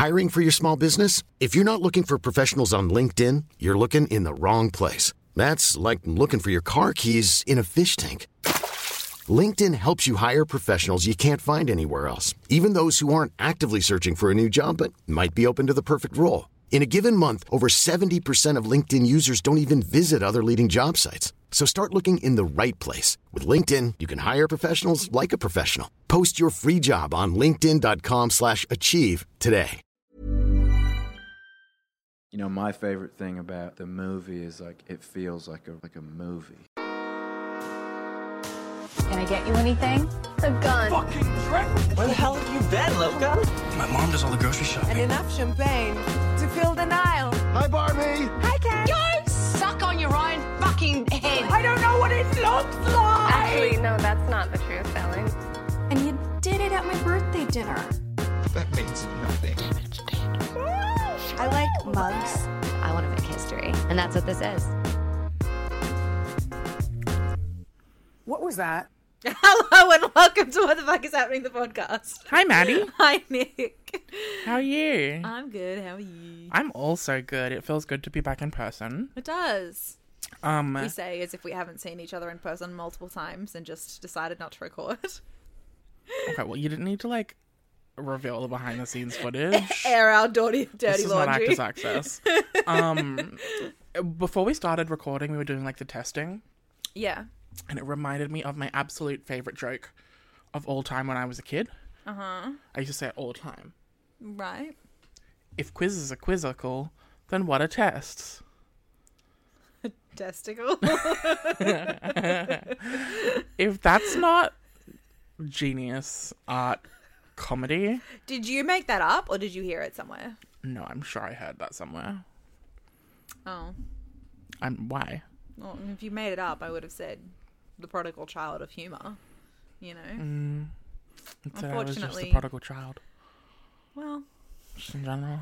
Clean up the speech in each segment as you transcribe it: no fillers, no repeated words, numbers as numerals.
Hiring for your small business? If you're not looking for professionals on LinkedIn, you're looking in the wrong place. That's like looking for your car keys in a fish tank. LinkedIn helps you hire professionals you can't find anywhere else, even those who aren't actively searching for a new job but might be open to the perfect role. In a given month, over 70% of LinkedIn users don't even visit other leading job sites. So start looking in the right place. With LinkedIn, you can hire professionals like a professional. Post your free job on linkedin.com/achieve today. You know, my favorite thing about the movie is like it feels like a movie. Can I get you anything? A gun. Fucking Trevor! Where the hell have you been, Luca? My mom does all the grocery shopping. And enough champagne to fill the Nile. Hi, Barbie. Hi, Ken. Go suck on your own fucking head. I don't know what it looks like. Actually, no, that's not the truth, Ellie. And you did it at my birthday dinner. That means nothing. I like mugs. I want to make history, and that's what this is. What was that? Hello and welcome to What the Fuck Is Happening, the podcast. Hi, Maddie. Hi, Nick. How are you? I'm good. How are you? I'm also good. It feels good to be back in person. It does. We say as if we haven't seen each other in person multiple times and just decided not to record. Okay, well, you didn't need to, like, reveal the behind-the-scenes footage. Air our dirty This is not laundry. Actors Access. Before we started recording, we were doing, like, the testing. Yeah. And it reminded me of my absolute favourite joke of all time when I was a kid. Uh-huh. I used to say it all the time. Right. If quizzes are quizzical, then what are tests? Testicle. If that's not genius art comedy... Did you make that up or did you hear it somewhere? No, I'm sure I heard that somewhere. Oh. Why? Well, if you made it up, I would have said the prodigal child of humour, you know. I was just Unfortunately. the prodigal child. Well. Just in general.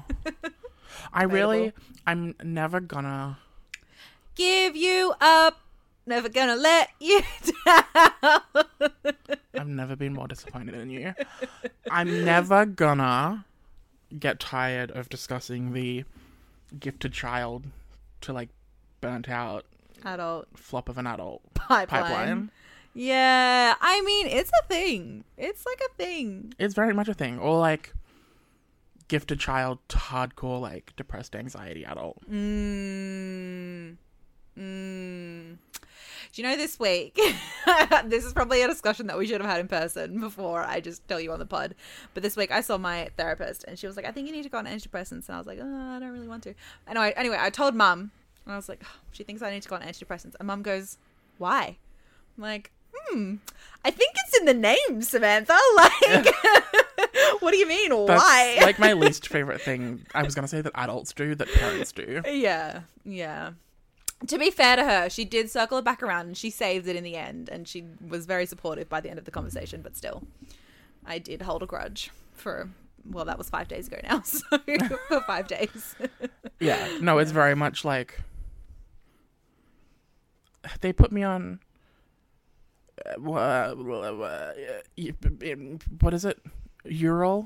I'm never gonna... Give you up. Never gonna let you down. I've never been more disappointed in you. I'm never gonna get tired of discussing the gifted child to, like, burnt out Adult flop of an adult pipeline. Yeah, I mean, it's a thing. It's like a thing. It's very much a thing. Or, like, gifted child to hardcore, like, depressed anxiety adult. Do you know, this week, this is probably a discussion that we should have had in person before I just tell you on the pod. But this week I saw my therapist and she was like, I think you need to go on antidepressants. And I was like, oh, I don't really want to. Anyway, I told Mum and I was like, oh, she thinks I need to go on antidepressants. And Mum goes, why? I'm like, I think it's in the name, Samantha. Like, what do you mean? That's why? like my least favorite thing. I was going to say that adults do, that parents do. Yeah. To be fair to her, she did circle it back around and she saved it in the end. And she was very supportive by the end of the conversation. But still, I did hold a grudge for, well, that was 5 days ago now. So for 5 days. Yeah. No, it's very much like, they put me on, what is it? Ural?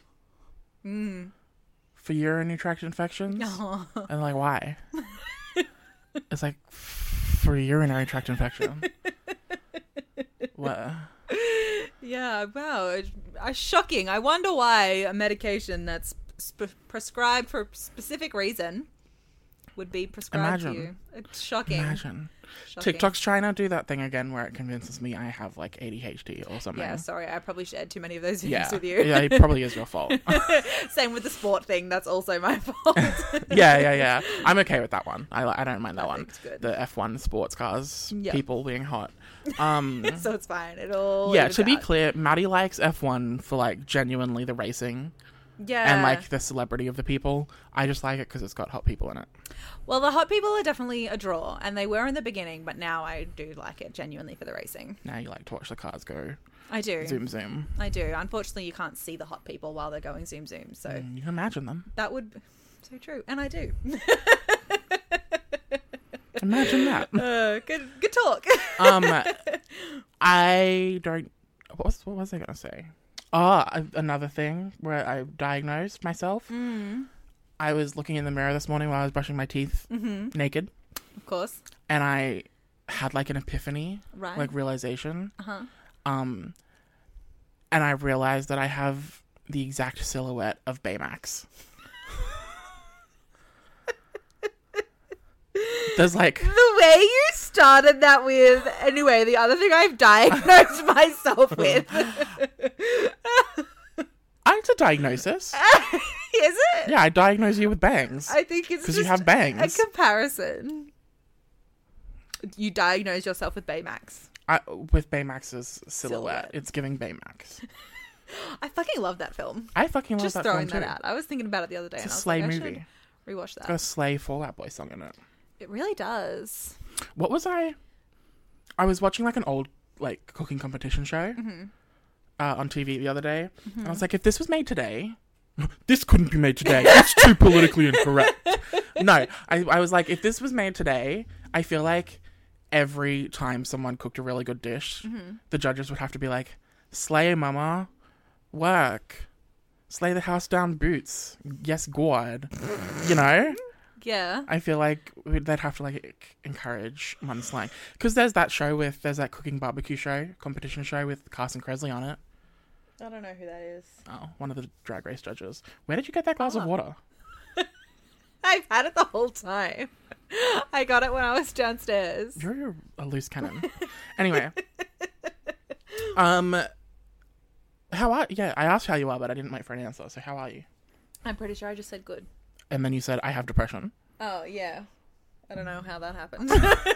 For urinary tract infections? Oh. And like, why? It's like, for urinary tract infection. What? Yeah, wow. Shocking. I wonder why a medication that's prescribed for a specific reason would be prescribed to you. It's shocking. Imagine. Shocking. TikTok's trying to do that thing again where it convinces me I have, like, ADHD or something. Yeah, sorry. I probably shared too many of those videos Yeah. with you. Yeah, it probably is your fault. Same with the sport thing. That's also my fault. Yeah. I'm okay with that one. I don't mind that one. Good. The F1 sports cars, Yep. people being hot. So it's fine. It'll Yeah, evens to be out. clear, Maddie likes F1 for, like, genuinely the racing. Yeah. And, like, the celebrity of the people. I just like it because it's got hot people in it. Well, the hot people are definitely a draw, and they were in the beginning, but now I do like it genuinely for the racing. Now you like to watch the cars go I do. zoom. I do. Unfortunately, you can't see the hot people while they're going zoom. So You can imagine them. that would... So true. And I do. Imagine that. Good talk. I don't... What was I going to say? Another thing where I diagnosed myself. I was looking in the mirror this morning while I was brushing my teeth naked. Of course. And I had like an epiphany, Right. like realization. Uh-huh. And I realized that I have the exact silhouette of Baymax. There's like... The way you started that with... Anyway, the other thing I've diagnosed myself with. It's a diagnosis. Is it? Yeah, I diagnose you with bangs. I think it's because just you have bangs. a comparison. You diagnose yourself with Baymax. With Baymax's silhouette. It's giving Baymax. I fucking love that film. I fucking love just that throwing film that too. out. I was thinking about it the other day. It's and a I was sleigh like, movie. I should rewatch that. It's got a Slay Fall Out Boy song in it. It really does. What was I was watching like an old like cooking competition show on TV the other day. And I was like, if this was made today, this couldn't be made today. It's too politically incorrect. No, I was like, if this was made today, I feel like every time someone cooked a really good dish, the judges would have to be like, slay mama, work, slay the house down boots, yes God, you know? Yeah. I feel like they'd have to like encourage mudslinging. Because there's that cooking barbecue show, competition show with Carson Kressley on it. I don't know who that is. Oh, one of the Drag Race judges. Where did you get that glass of water? I've had it the whole time. I got it when I was downstairs. You're a loose cannon. Anyway. How are you? Yeah, I asked how you are, but I didn't wait for an answer. So how are you? I'm pretty sure I just said good. And then you said, I have depression. Oh, yeah. I don't know how that happened.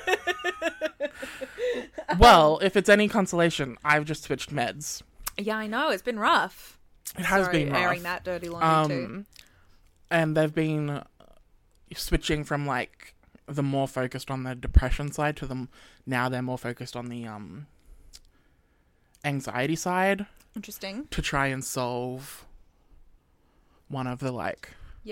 Well, if it's any consolation, I've just switched meds. Yeah, I know. It's been rough. It has been rough. Airing that dirty laundry too. And they've been switching from like the more focused on the depression side to now they're more focused on the anxiety side. Interesting. To try and solve one of the like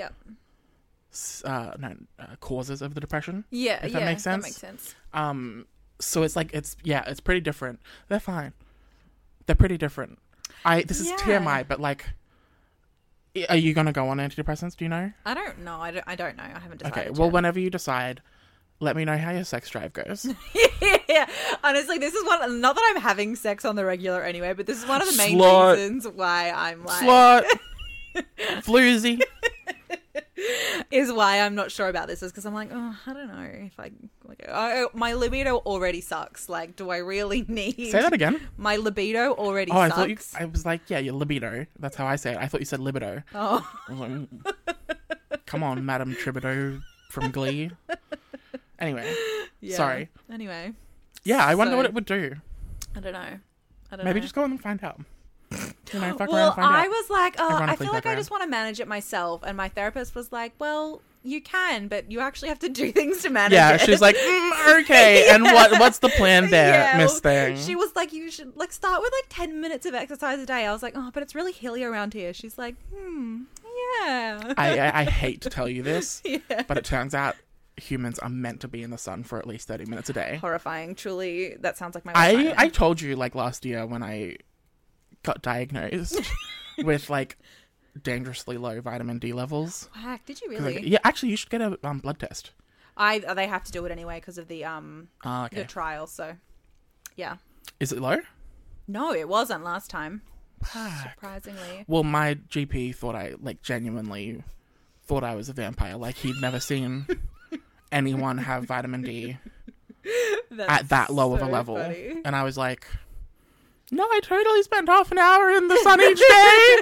causes of the depression. Yeah, if that makes sense. That makes sense. So it's like it's pretty different. They're fine. They're pretty different. This is TMI, but like, are you gonna go on antidepressants? Do you know? I don't know. I don't know. I haven't decided. Okay. Well, yet. whenever you decide, let me know how your sex drive goes. Yeah. Honestly, this is one. Not that I'm having sex on the regular anyway, but this is one of the main Slut. reasons why I'm like Slut. Floozy. Is why I'm not sure about this. Is because I'm like, oh, I don't know if my libido already sucks. Like, do I really need? Say that again. My libido already I sucks. thought I was like, yeah, your libido. That's how I say it. I thought you said libido. Oh. I was like, come on, Madame Thibodeau from Glee. Anyway, sorry. Anyway. Yeah, I wonder what it would do. I don't know. Maybe just go on and find out. You know, fuck around Well, and find out. I was like, oh, I Ironically, feel like fuck I just want to manage it myself. And my therapist was like, well, you can, but you actually have to do things to manage it. Yeah, she's like, okay, and what's the plan there, Miss Thing? She was like, you should like start with like 10 minutes of exercise a day. I was like, oh, but it's really hilly around here. She's like, yeah. I hate to tell you this, Yeah. but it turns out humans are meant to be in the sun for at least 30 minutes a day. Horrifying. Truly, that sounds like my I told you like last year when I got diagnosed with like dangerously low vitamin D levels. Whack, did you really? Like, yeah, actually, you should get a blood test. They have to do it anyway because of the okay. the trial. So, yeah. Is it low? No, it wasn't last time. Whack. Surprisingly. Well, my GP thought I like genuinely thought I was a vampire. Like he'd never seen anyone have vitamin D at that low of a level, funny. and I was like, no, I totally spent half an hour in the sun each day.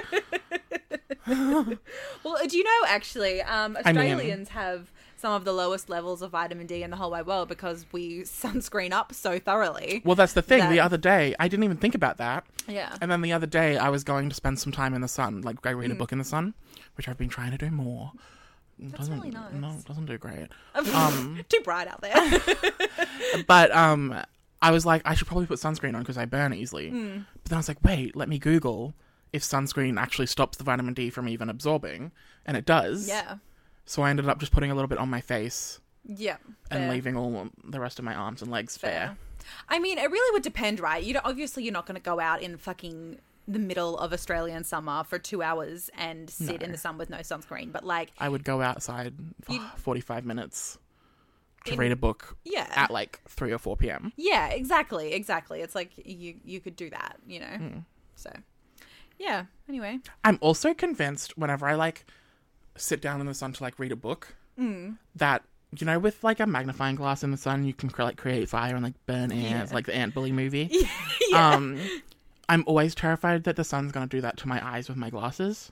Well, do you know, actually, Australians have some of the lowest levels of vitamin D in the whole wide world because we sunscreen up so thoroughly. Well, that's the thing. The other day, I didn't even think about that. Yeah. And then the other day, I was going to spend some time in the sun, like go read a book in the sun, which I've been trying to do more. That's really nice. No, it doesn't do great. Too bright out there. But I was like, I should probably put sunscreen on because I burn easily. But then I was like, wait, let me Google if sunscreen actually stops the vitamin D from even absorbing. And it does. Yeah. So I ended up just putting a little bit on my face. Yeah. And leaving all the rest of my arms and legs bare. I mean, it really would depend, right? Obviously, you're not going to go out in fucking the middle of Australian summer for 2 hours and sit in the sun with no sunscreen. But like, I would go outside for 45 minutes to read a book at like 3 or 4 p.m. Yeah, exactly. It's like you could do that, you know. So, yeah. Anyway, I'm also convinced whenever I like sit down in the sun to like read a book that, you know, with like a magnifying glass in the sun, you can like create fire and like burn ants, like the Ant Bully movie. I'm always terrified that the sun's gonna do that to my eyes with my glasses,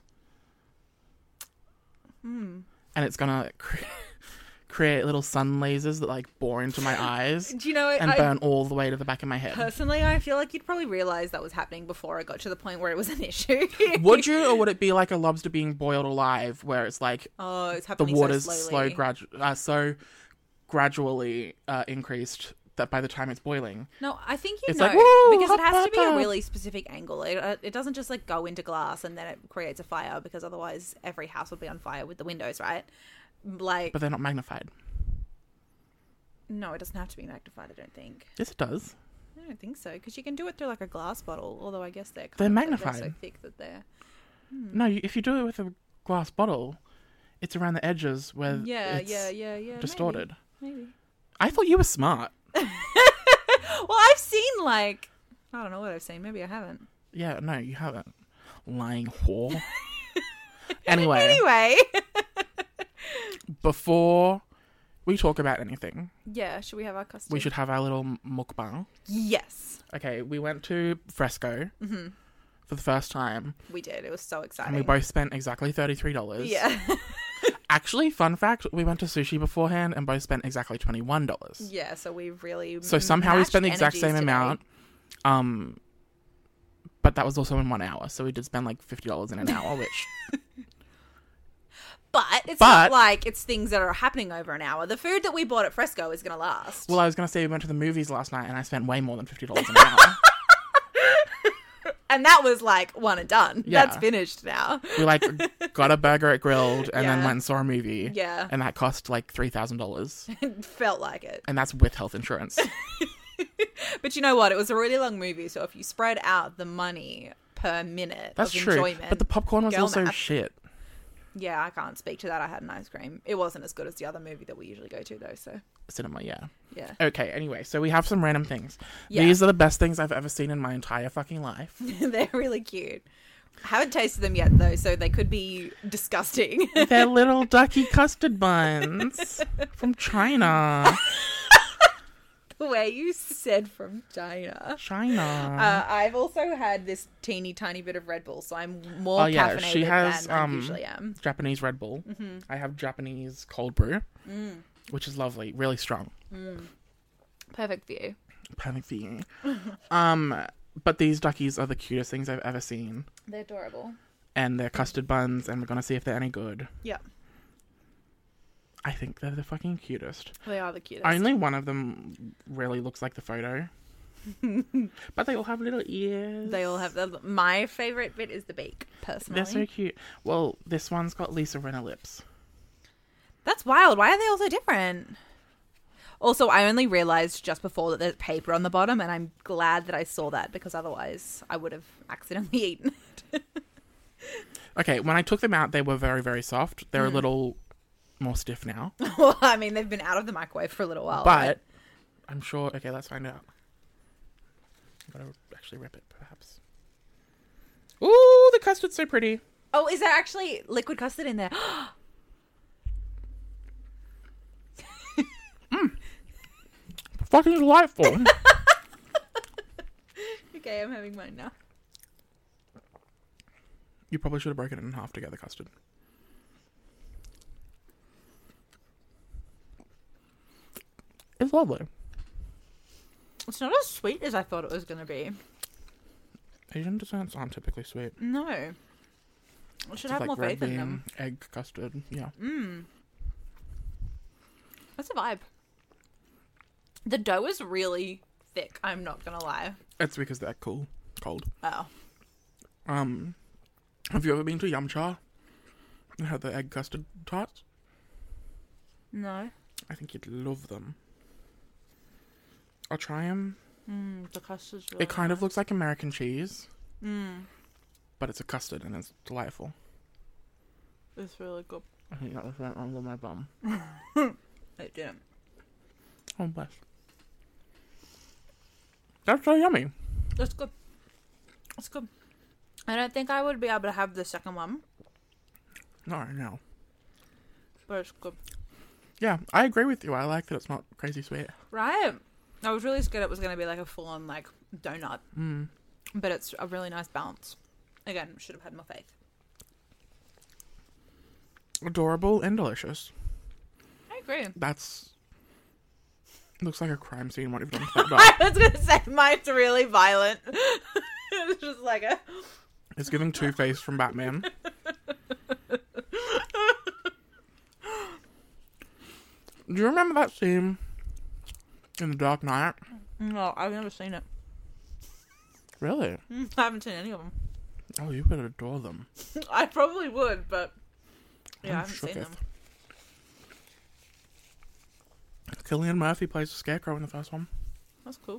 and it's gonna create little sun lasers that like bore into my eyes. Do you know, and burn all the way to the back of my head. Personally, I feel like you'd probably realize that was happening before I got to the point where it was an issue. Would you, or would it be like a lobster being boiled alive, where it's like it's the happening water's so so gradually increased that by the time it's boiling? No, I think it's know, like, woo, because it has to be a hot. really specific angle. It doesn't just like go into glass and then it creates a fire, because otherwise every house would be on fire with the windows, right? Like, but they're not magnified. No, it doesn't have to be magnified, I don't think. Yes, it does. I don't think so, because you can do it through like a glass bottle, although I guess they're magnified. They're so thick that they're... No, if you do it with a glass bottle, it's around the edges where it's distorted. Maybe. I thought you were smart. Well, I've seen like... I don't know what I've seen. Maybe I haven't. Yeah, no, you haven't. Lying whore. Anyway. Before we talk about anything... Yeah, should we have our custard? We should have our little mukbang. Yes. Okay, we went to Fresco for the first time. We did. It was so exciting. And we both spent exactly $33. Yeah. Actually, fun fact, we went to sushi beforehand and both spent exactly $21. Yeah, so we really... So somehow we spent the exact same amount. But that was also in 1 hour. So we did spend like $50 in an hour, which... But it's not like it's things that are happening over an hour. The food that we bought at Fresco is going to last. Well, I was going to say we went to the movies last night and I spent way more than $50 an hour. And that was like one and done. Yeah. That's finished now. We like got a burger at Grilled and then went and saw a movie. Yeah. And that cost like $3,000. It felt like it. And that's with health insurance. But you know what? It was a really long movie. So if you spread out the money per minute that's of true. enjoyment. But the popcorn was also shit. Yeah, I can't speak to that. I had an ice cream. It wasn't as good as the other movie that we usually go to, though. So cinema, yeah. Yeah. Okay, anyway, so we have some random things. Yeah. These are the best things I've ever seen in my entire fucking life. They're really cute. I haven't tasted them yet, though, so they could be disgusting. They're little ducky custard buns from China. The way you said from China. I've also had this teeny tiny bit of Red Bull, so I'm more caffeinated she has, than I usually am. Japanese Red Bull. Mm-hmm. I have Japanese cold brew, which is lovely, really strong. Perfect for you. Perfect for you. But these duckies are the cutest things I've ever seen. They're adorable. And they're custard buns, and we're going to see if they're any good. Yeah. I think they're the fucking cutest. They are the cutest. Only one of them really looks like the photo. But they all have little ears. They all have... My favourite bit is the beak, personally. They're so cute. Well, this one's got Lisa Rinna lips. That's wild. Why are they all so different? Also, I only realised just before that there's paper on the bottom, and I'm glad that I saw that, because otherwise I would have accidentally eaten it. Okay, when I took them out, they were very, very soft. They're a little more stiff now. Well, I mean, they've been out of the microwave for a little while. But right? I'm sure... Okay, let's find out. I've got to actually rip it, perhaps. Ooh, the custard's so pretty. Oh, is there actually liquid custard in there? Fucking delightful. Okay, I'm having mine now. You probably should have broken it in half to get the custard. It's lovely. It's not as sweet as I thought it was going to be. Asian desserts aren't typically sweet. No. I should have like more red faith bean, in them. egg custard, yeah. That's a vibe. The dough is really thick, I'm not going to lie. It's because they're cold. Oh. Have you ever been to Yum Cha and had the egg custard tarts? No. I think you'd love them. I'll try them. The custard's really It kind of looks like American cheese. but it's a custard and it's delightful. It's really good. I think that was right under my bum. It didn't. Oh, bless. That's so yummy. That's good. It's good. I don't think I would be able to have the second one, No, I know. but it's good. Yeah, I agree with you. I like that it's not crazy sweet. Right. I was really scared it was going to be like a full-on like donut. Mm. But it's a really nice balance. Again, should have had more faith. Adorable and delicious. I agree. That's... looks like a crime scene, what you've done to that dog. I was going to say, mine's really violent. It's just like a... It's giving Two-Face from Batman. Do you remember that scene in The Dark Knight? No, I've never seen it. Really? I haven't seen any of them. Oh, you better adore them. I probably would, but... yeah, I haven't seen them. Cillian Murphy plays the Scarecrow in the first one. That's cool.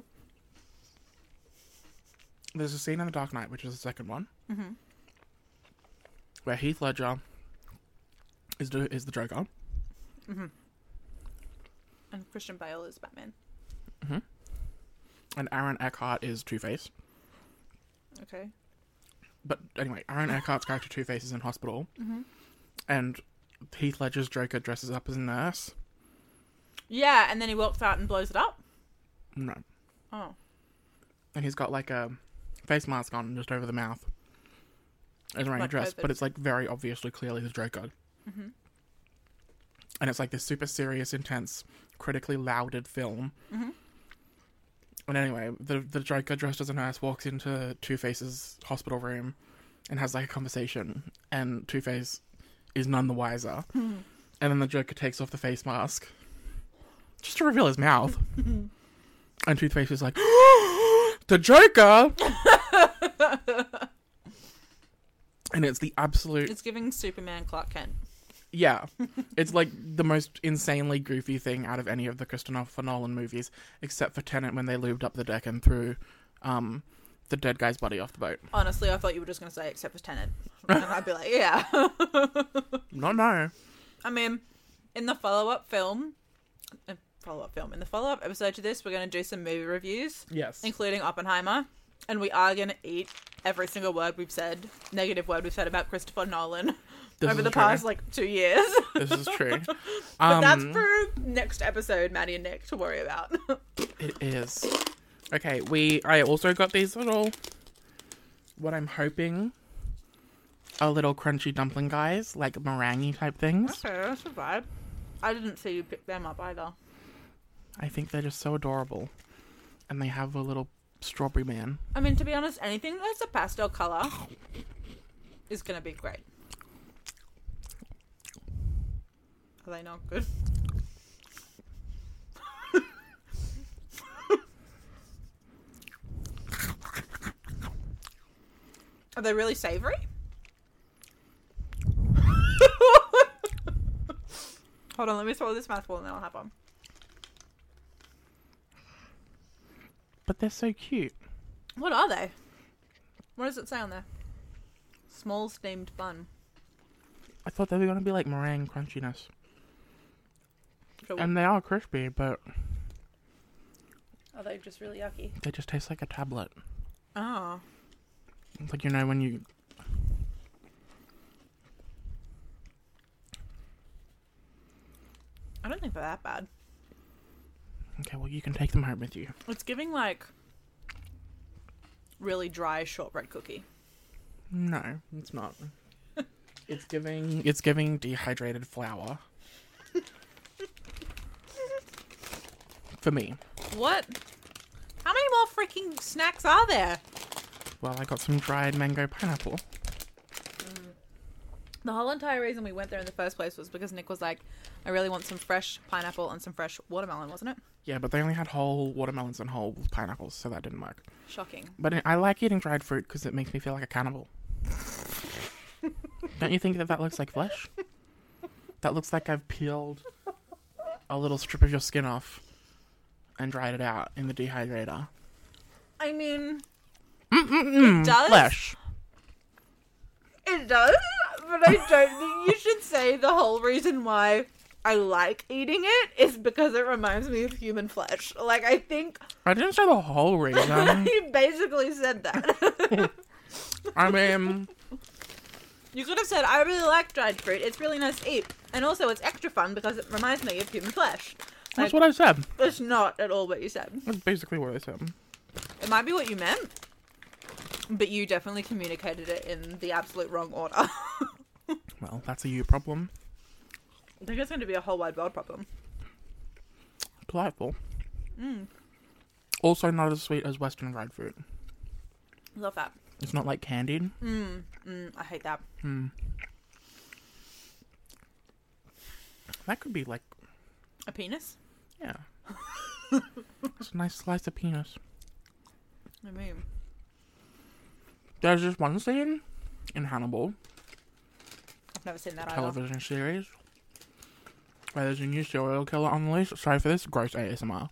There's a scene in The Dark Knight, which is the second one, Mm-hmm. where Heath Ledger is the Joker. Mm-hmm. And Christian Bale is Batman. Mm-hmm. And Aaron Eckhart is Two-Face. Okay. But anyway, Aaron Eckhart's character Two-Face is in hospital. Mm-hmm. And Heath Ledger's Joker dresses up as a nurse. Yeah, and then he walks out and blows it up? No. Oh. And he's got like a face mask on just over the mouth. As wearing a dress, COVID. but it's like very obviously clearly the Joker. Mm-hmm. And it's like this super serious, intense, critically lauded film. Mm-hmm. And anyway, the Joker dressed as a nurse walks into Two-Face's hospital room and has like a conversation, and Two-Face is none the wiser. Mm-hmm. And then the Joker takes off the face mask just to reveal his mouth. And Two-Face is like, the Joker! And it's the absolute... It's giving Superman Clark Kent. Yeah. It's like the most insanely goofy thing out of any of the Christopher Nolan movies, except for Tenet when they lubed up the deck and threw the dead guy's body off the boat. Honestly, I thought you were just going to say except for Tenet. And I'd be like, yeah. No. I mean, in the follow-up episode to this, we're going to do some movie reviews. Yes. Including Oppenheimer. And we are going to eat every single word we've said, negative word we've said about Christopher Nolan over the past, 2 years. This is true. But that's for next episode, Maddie and Nick, to worry about. It is. Okay, I also got these little, what I'm hoping are little crunchy dumpling guys, like meringue type things. Okay, that's a vibe. I didn't see you pick them up either. I think they're just so adorable. And they have a little strawberry man. I mean, to be honest, anything that's a pastel colour is going to be great. Are they not good? Are they really savoury? Hold on, let me swallow this mouthful and then I'll have one. But they're so cute. What are they? What does it say on there? Small steamed bun. I thought they were going to be like meringue crunchiness. So and they are crispy, but... are they just really yucky? They just taste like a tablet. Oh. It's like, when you... I don't think they're that bad. Okay, well, you can take them home with you. It's giving, really dry shortbread cookie. No, it's not. It's giving dehydrated flour. For me. What? How many more freaking snacks are there? Well, I got some dried mango pineapple. The whole entire reason we went there in the first place was because Nick was like, I really want some fresh pineapple and some fresh watermelon, wasn't it? Yeah, but they only had whole watermelons and whole pineapples, so that didn't work. Shocking. But I like eating dried fruit because it makes me feel like a cannibal. Don't you think that looks like flesh? That looks like I've peeled a little strip of your skin off and dried it out in the dehydrator. I mean, it does. Flesh. It does, but I don't think you should say the whole reason why I like eating it is because it reminds me of human flesh. Like, I think... I didn't say the whole reason. You basically said that. I mean... You could have said, I really like dried fruit. It's really nice to eat. And also, it's extra fun because it reminds me of human flesh. That's what I said. It's not at all what you said. That's basically what I said. It might be what you meant, but you definitely communicated it in the absolute wrong order. Well, that's a you problem. I think it's going to be a whole wide world problem. Delightful. Also not as sweet as Western dried fruit. Love that. It's not like candied. I hate that. That could be like... A penis? Yeah. It's a nice slice of penis. I mean... There's just one scene in Hannibal. I've never seen that television series where there's a new serial killer on the loose. Sorry for this gross ASMR.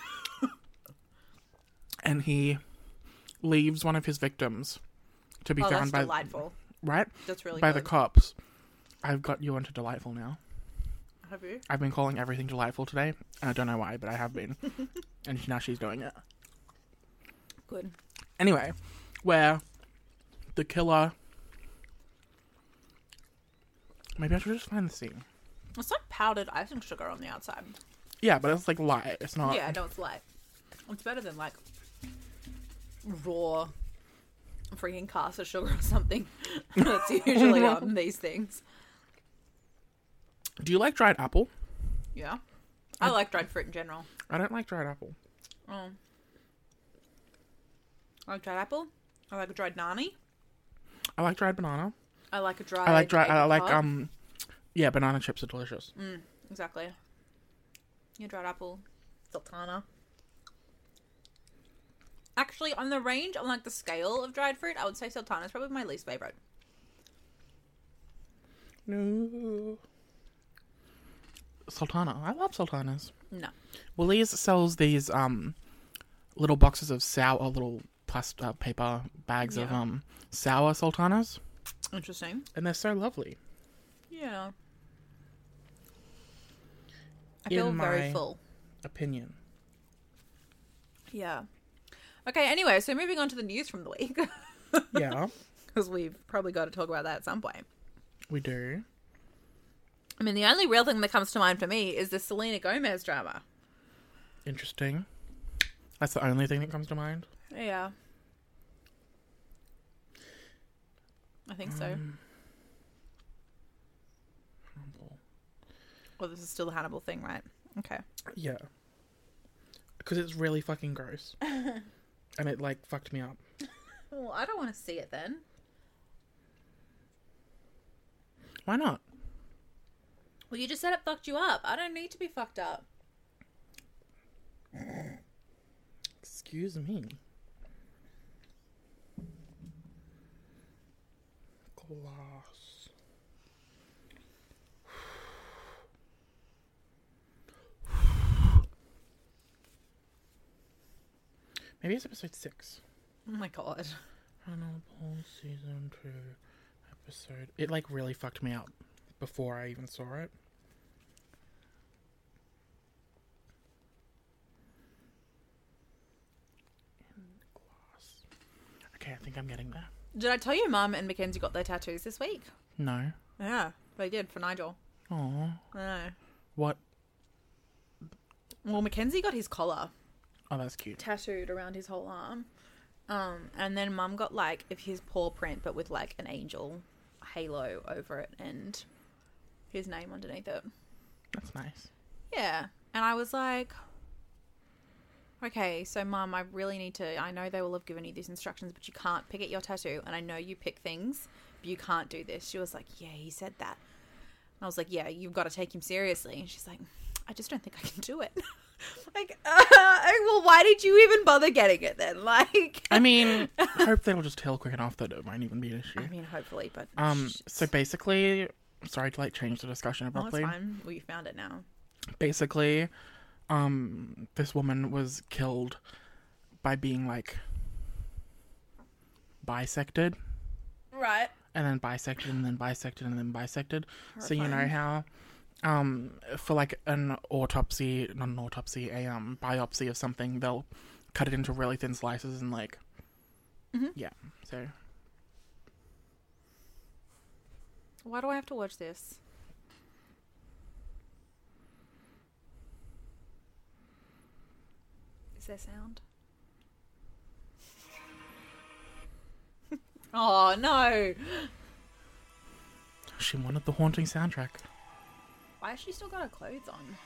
And he leaves one of his victims to be found by delightful. Right? That's really by good. the cops. I've got you onto delightful now. Have you? I've been calling everything delightful today, and I don't know why, but I have been. And now she's doing it. Good. Anyway, where the killer... Maybe I should just find the scene. It's like powdered icing sugar on the outside. Yeah, but it's like light. It's not... Yeah, I know it's light. It's better than like raw freaking caster sugar or something that's usually on these things. Do you like dried apple? Yeah. I like dried fruit in general. I don't like dried apple. I like dried apple. I like a dried nani. I like dried banana. I like a dried... Yeah, banana chips are delicious. Exactly. Yeah, dried apple. Sultana. Actually, on the range, on like the scale of dried fruit, I would say Sultana is probably my least favorite. No. Sultana. I love sultanas. No. Woolies sells these little boxes of sour, little plastic paper bags of sour sultanas. Interesting. And they're so lovely. Yeah. I feel very full. Opinion. Yeah. Okay, anyway, so moving on to the news from the week. Yeah. Because we've probably got to talk about that at some point. We do. I mean, the only real thing that comes to mind for me is the Selena Gomez drama. Interesting. That's the only thing that comes to mind? Yeah. I think so. Hannibal. Well, this is still the Hannibal thing, right? Okay. Yeah. Because it's really fucking gross. And it, like, fucked me up. Well, I don't want to see it then. Why not? Well, you just said it fucked you up. I don't need to be fucked up. Excuse me. Glass. Maybe it's episode 6. Oh my god. Hannibal season 2 episode. It like really fucked me up before I even saw it. Glass. Okay, I think I'm getting there. Did I tell you Mum and Mackenzie got their tattoos this week? No. Yeah, they did for Nigel. Aww. I know. What? Well, Mackenzie got his collar Oh, that's cute. tattooed around his whole arm. And then Mum got like his paw print, but with like an angel halo over it and his name underneath it. That's nice. Yeah. And I was like, okay, so Mum, I really need to, I know they will have given you these instructions, but you can't pick at your tattoo. And I know you pick things, but you can't do this. She was like, yeah, he said that. And I was like, yeah, you've got to take him seriously. And she's like, I just don't think I can do it. Like, well, why did you even bother getting it then? Like, I mean, I hope they'll just heal quick enough that it won't even be an issue. I mean, hopefully, but so basically, sorry to like change the discussion abruptly. Oh, it's fine. Well, you found it now. Basically, this woman was killed by being like bisected. Right. and then bisected, and then bisected, and then bisected. So you know how, for like an autopsy, not an autopsy, a biopsy of something, they'll cut it into really thin slices and like, yeah. So why do I have to watch this? Is there sound? Oh no! She wanted the haunting soundtrack. Why has she still got her clothes on?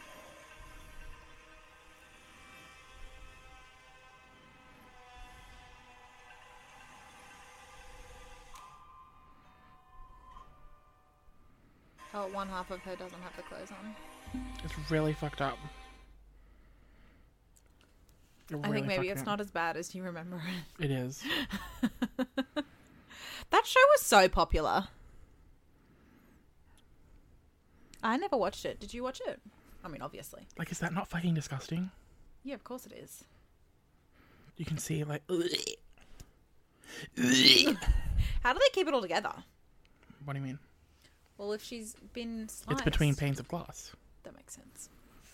Oh, one half of her doesn't have the clothes on. It's really fucked up. I think maybe it's not as bad as you remember it. It is. That show was so popular. I never watched it. Did you watch it? I mean, obviously. Like, is that not fucking disgusting? Yeah, of course it is. You can see, like... How do they keep it all together? What do you mean? Well, if she's been sliced... It's between panes of glass. That makes sense.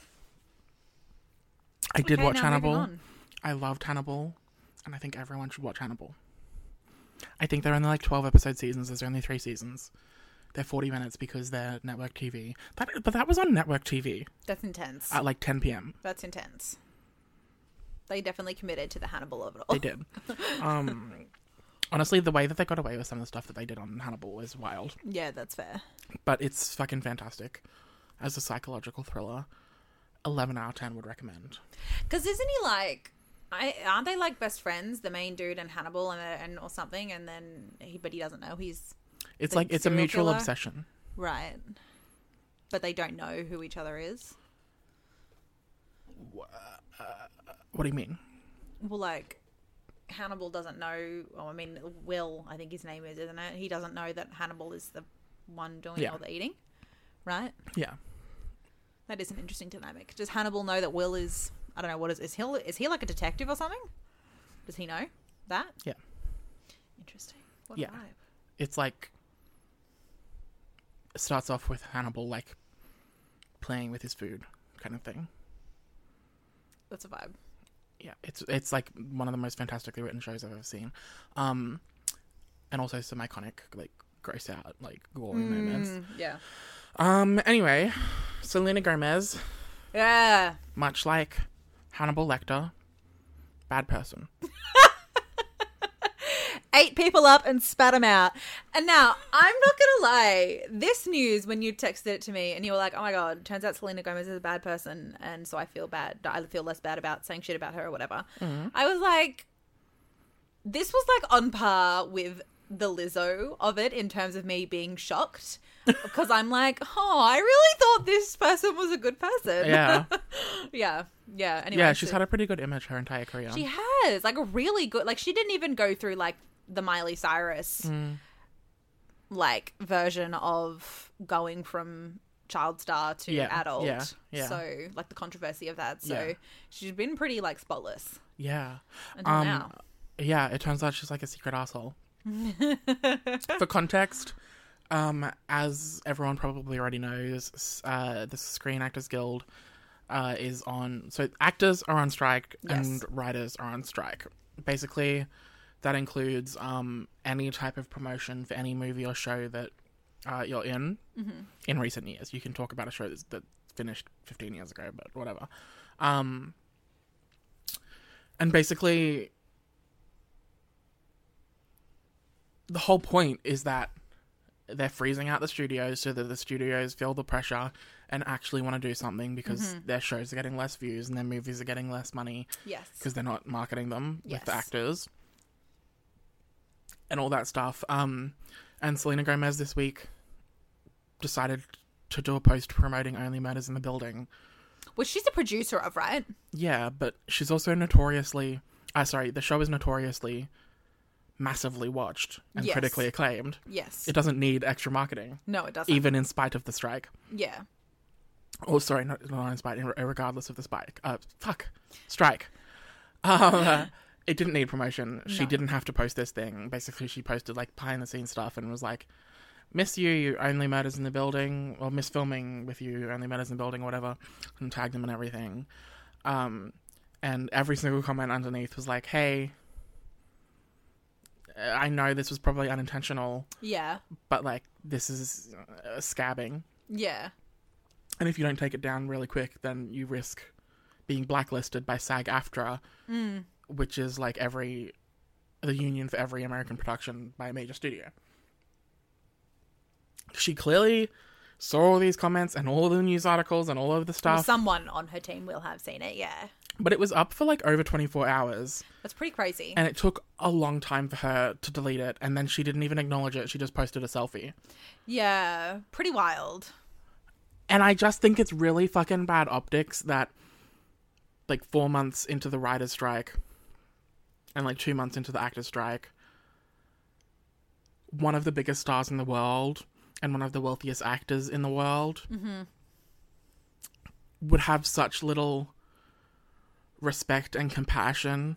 I did watch now Hannibal. I loved Hannibal. And I think everyone should watch Hannibal. I think they're only like 12 episode seasons. There's only 3 seasons. They're 40 minutes because they're network TV. But that was on network TV. That's intense. At like 10 p.m. That's intense. They definitely committed to the Hannibal of it all. They did. Honestly, the way that they got away with some of the stuff that they did on Hannibal is wild. Yeah, that's fair. But it's fucking fantastic. As a psychological thriller, 11 out of 10 would recommend. Because isn't he like... aren't they like best friends, the main dude and Hannibal and or something, and then but he doesn't know he's... It's like, it's a mutual obsession. Right. But they don't know who each other is. What do you mean? Well, like, Hannibal doesn't know... Oh, I mean, Will, I think his name is, isn't it? He doesn't know that Hannibal is the one doing all the eating. Right? Yeah. That is an interesting dynamic. Does Hannibal know that Will is... I don't know, what is he like a detective or something? Does he know that? Yeah. Interesting. What a vibe. It's like... It starts off with Hannibal, like, playing with his food kind of thing. That's a vibe. Yeah, it's like one of the most fantastically written shows I've ever seen. And also some iconic, like, gross out, like, gory moments. Yeah. Anyway, Selena Gomez. Yeah. Much like Hannibal Lecter, bad person. Ate people up and spat them out. And now, I'm not going to lie, this news, when you texted it to me and you were like, oh my God, turns out Selena Gomez is a bad person, and so I feel bad. I feel less bad about saying shit about her or whatever. Mm-hmm. I was like, this was like on par with the Lizzo of it in terms of me being shocked. Because I'm like, oh, I really thought this person was a good person. Yeah. Yeah. Anyway, yeah, she's had a pretty good image her entire career. She has. Like, a really good... Like, she didn't even go through, like, the Miley Cyrus, like, version of going from child star to adult. Yeah. So, like, the controversy of that. So, she's been pretty, like, spotless. Yeah. Until now. Yeah, it turns out she's, like, a secret asshole. For context... as everyone probably already knows, the Screen Actors Guild is on... So actors are on strike and writers are on strike. Basically, that includes any type of promotion for any movie or show that you're in recent years. You can talk about a show that finished 15 years ago, but whatever. And basically, the whole point is that they're freezing out the studios so that the studios feel the pressure and actually want to do something because their shows are getting less views and their movies are getting less money. Yes. Because they're not marketing them with the actors and all that stuff. And Selena Gomez this week decided to do a post promoting Only Murders in the Building. Which she's a producer of, right? Yeah, but she's also notoriously... the show is notoriously... massively watched and critically acclaimed. Yes. It doesn't need extra marketing. No, it doesn't. Even in spite of the strike. Yeah. Oh, sorry, not in spite, regardless of the strike. it didn't need promotion. She No. didn't have to post this thing. Basically, she posted like behind the scenes stuff and was like, "Miss you, only murders in the building," or "Miss filming with you, only murders in the building," or whatever, and tagged them and everything. And every single comment underneath was like, "Hey, I know this was probably unintentional, Yeah. but like this is scabbing, Yeah. and if you don't take it down really quick, then you risk being blacklisted by SAG-AFTRA, which is like the union for every American production by a major studio." She clearly saw all these comments and all of the news articles and all of the stuff, Well, someone on her team will have seen it, yeah. but it was up for like over 24 hours. That's pretty crazy. And it took a long time for her to delete it, and then she didn't even acknowledge it. She just posted a selfie. Yeah, pretty wild. And I just think it's really fucking bad optics that, like, 4 months into the writer's strike and, like, 2 months into the actor's strike, one of the biggest stars in the world and one of the wealthiest actors in the world would have such little respect and compassion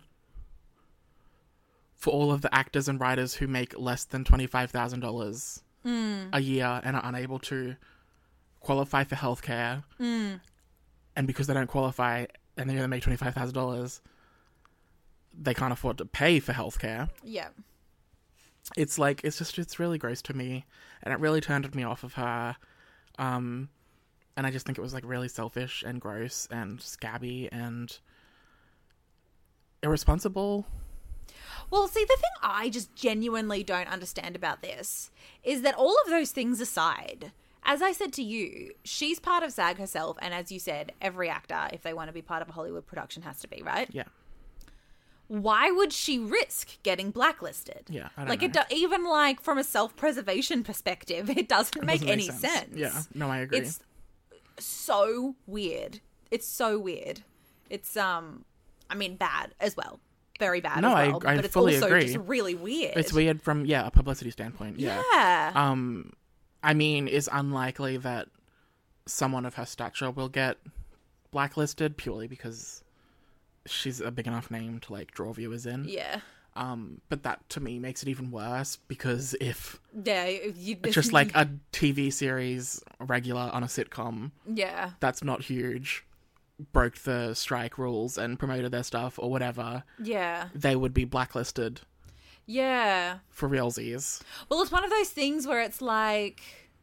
for all of the actors and writers who make less than $25,000 a year and are unable to qualify for healthcare. And because they don't qualify and they only make $25,000, they can't afford to pay for healthcare. Yeah. It's like, it's really gross to me, and it really turned me off of her. And I just think it was like really selfish and gross and scabby and irresponsible. Well, see, the thing I just genuinely don't understand about this is that all of those things aside, as I said to you, she's part of SAG herself, and as you said, every actor, if they want to be part of a Hollywood production, has to be, right? Yeah. Why would she risk getting blacklisted? Yeah, I don't like know. Even like from a self-preservation perspective, it doesn't make any sense. Yeah, no, I agree. It's so weird. It's so weird. It's I mean, bad as well. Very bad No, as well. I but it's fully also agree. just really weird. It's weird from, a publicity standpoint. Yeah. Yeah. I mean, it's unlikely that someone of her stature will get blacklisted purely because she's a big enough name to, like, draw viewers in. Yeah. But that, to me, makes it even worse because if you just, like, a TV series regular on a sitcom yeah. that's not huge broke the strike rules and promoted their stuff or whatever, Yeah. they would be blacklisted Yeah. for realsies. Well, it's one of those things where it's like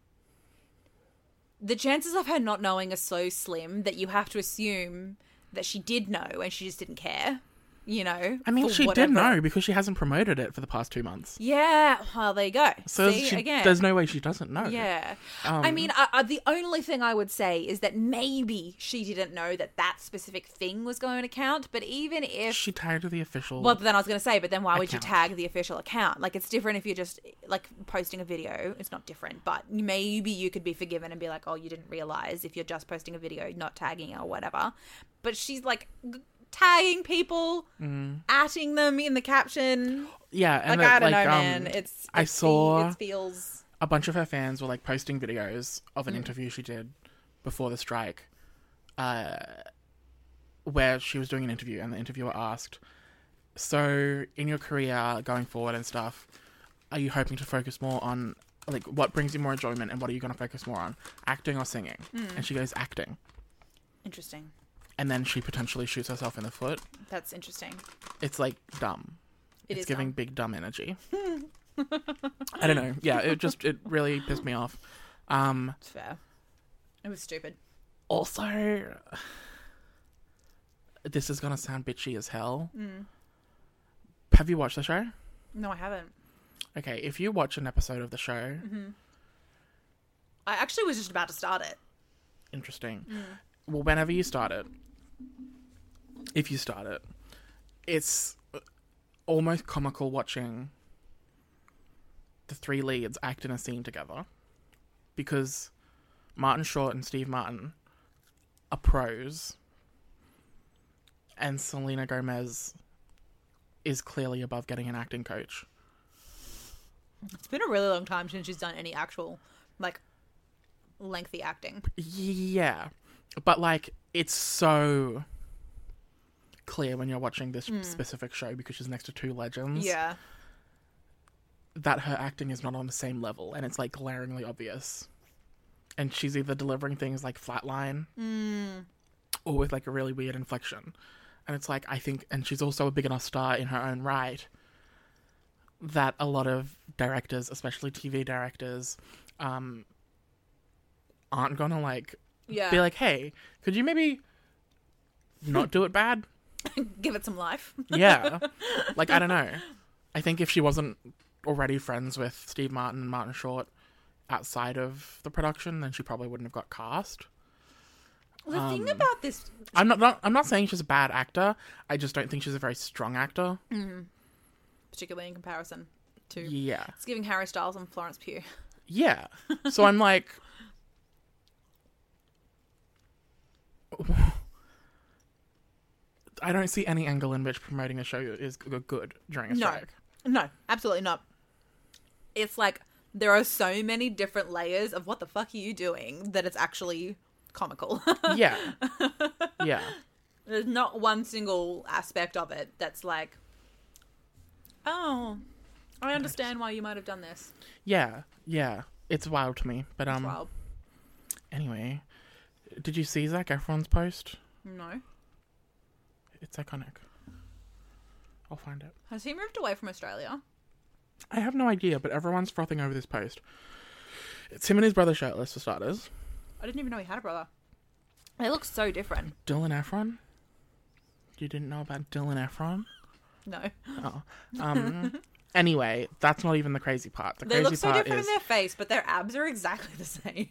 the chances of her not knowing are so slim that you have to assume that she did know and she just didn't care, you know? I mean, for she whatever. did know because she hasn't promoted it for the past 2 months. Yeah. Well, there you go. So See, again. there's no way she doesn't know. Yeah. I mean, the only thing I would say is that maybe she didn't know that that specific thing was going to count, but even if... She tagged the official... Well, then I was going to say, but then why would you account. tag the official account? Like, it's different if you're just, like, posting a video. It's not different, but maybe you could be forgiven and be like, oh, you didn't realize if you're just posting a video, not tagging it or whatever. But she's, like, tagging people, atting them in the caption. Yeah, and Like, I don't know, man. It feels... a bunch of her fans were, like, posting videos of an interview she did before the strike, where she was doing an interview, and the interviewer asked, so, in your career going forward and stuff, are you hoping to focus more on, like, what brings you more enjoyment, and what are you going to focus more on, acting or singing? And she goes, acting. Interesting. And then she potentially shoots herself in the foot. That's interesting. It's, like, dumb. It It's is giving dumb. big dumb energy. I don't know. Yeah, it really pissed me off. It's fair. It was stupid. Also, this is gonna sound bitchy as hell. Have you watched the show? No, I haven't. Okay, if you watch an episode of the show, I actually was just about to start it. interesting. Well, whenever you start it, if you start it, it's almost comical watching the three leads act in a scene together, because Martin Short and Steve Martin are pros, and Selena Gomez is clearly above getting an acting coach. It's been a really long time since she's done any actual, like, lengthy acting. Yeah, but, like, it's so clear when you're watching this specific show, because she's next to two legends, Yeah. that her acting is not on the same level, and it's like glaringly obvious. And she's either delivering things like flatline or with like a really weird inflection. And it's like, I think, and she's also a big enough star in her own right that a lot of directors, especially TV directors, aren't gonna like be like, hey, could you maybe not do it bad? Give it some life. Yeah. Like, I don't know. I think if she wasn't already friends with Steve Martin and Martin Short outside of the production, then she probably wouldn't have got cast. The thing about this... I'm not saying she's a bad actor. I just don't think she's a very strong actor. Particularly in comparison to... Yeah. It's giving Harry Styles and Florence Pugh. Yeah. So I'm like... I don't see any angle in which promoting a show is good during a strike. No, absolutely not. It's like there are so many different layers of what the fuck are you doing that it's actually comical. Yeah. Yeah. There's not one single aspect of it that's like, oh, I understand why you might have done this. Yeah. Yeah. It's wild to me. But It's wild. Anyway, did you see Zac Efron's post? No. It's iconic. I'll find it. Has he moved away from Australia? I have no idea, but everyone's frothing over this post. It's him and his brother shirtless, for starters. I didn't even know he had a brother. They look so different. Dylan Efron? You didn't know about Dylan Efron? No. Oh. Anyway, that's not even the crazy part. The They crazy look so part different is in their face, but their abs are exactly the same.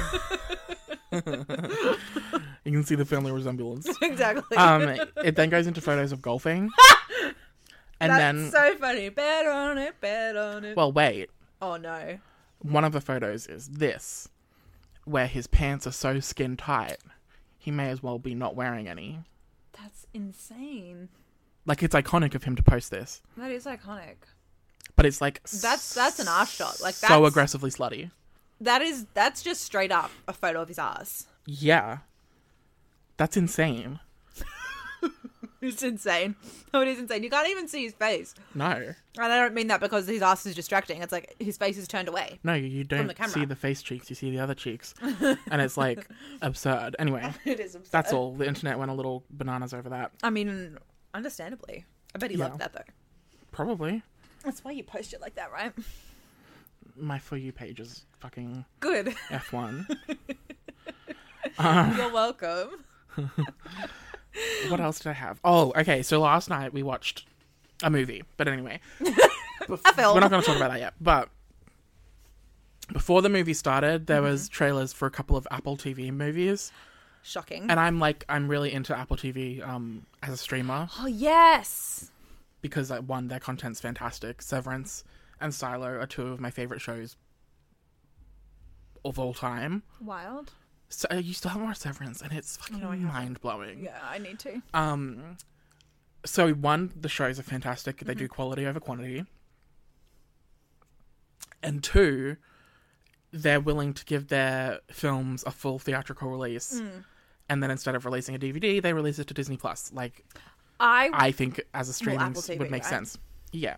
you can see the family resemblance. Exactly. It then goes into photos of golfing. And That's then so funny. Bet on it, bet on it. well, wait. Oh no. One of the photos is this, where his pants are so skin tight, he may as well be not wearing any. That's insane. Like, it's iconic of him to post this. That is iconic. But it's like That's an ass shot. Like so that's, aggressively slutty. That's just straight up a photo of his ass. Yeah. That's insane. It's insane. Oh, it is insane. You can't even see his face. No. And I don't mean that because his ass is distracting. It's like his face is turned away. No, you don't the camera. see the face cheeks, you see the other cheeks. And it's like absurd. Anyway. It is absurd. That's all. The internet went a little bananas over that. I mean, understandably. I bet he loved that though. Probably. That's why you post it like that, right? My For You page is fucking Good. F1. You're welcome. What else did I have? Oh, okay. So last night we watched a movie. But anyway. A film. We're not going to talk about that yet. But before the movie started, there was trailers for a couple of Apple TV movies. Shocking. And I'm really into Apple TV as a streamer. Oh, yes. Because, one, their content's fantastic. Severance and Silo are two of my favourite shows of all time. Wild. So you still haven't watched Severance, and it's fucking mind-blowing. Yeah, I need to. So, one, the shows are fantastic. They do quality over quantity. And two, they're willing to give their films a full theatrical release. And then instead of releasing a DVD, they release it to Disney+. Like, I think as a streaming would make sense. Yeah.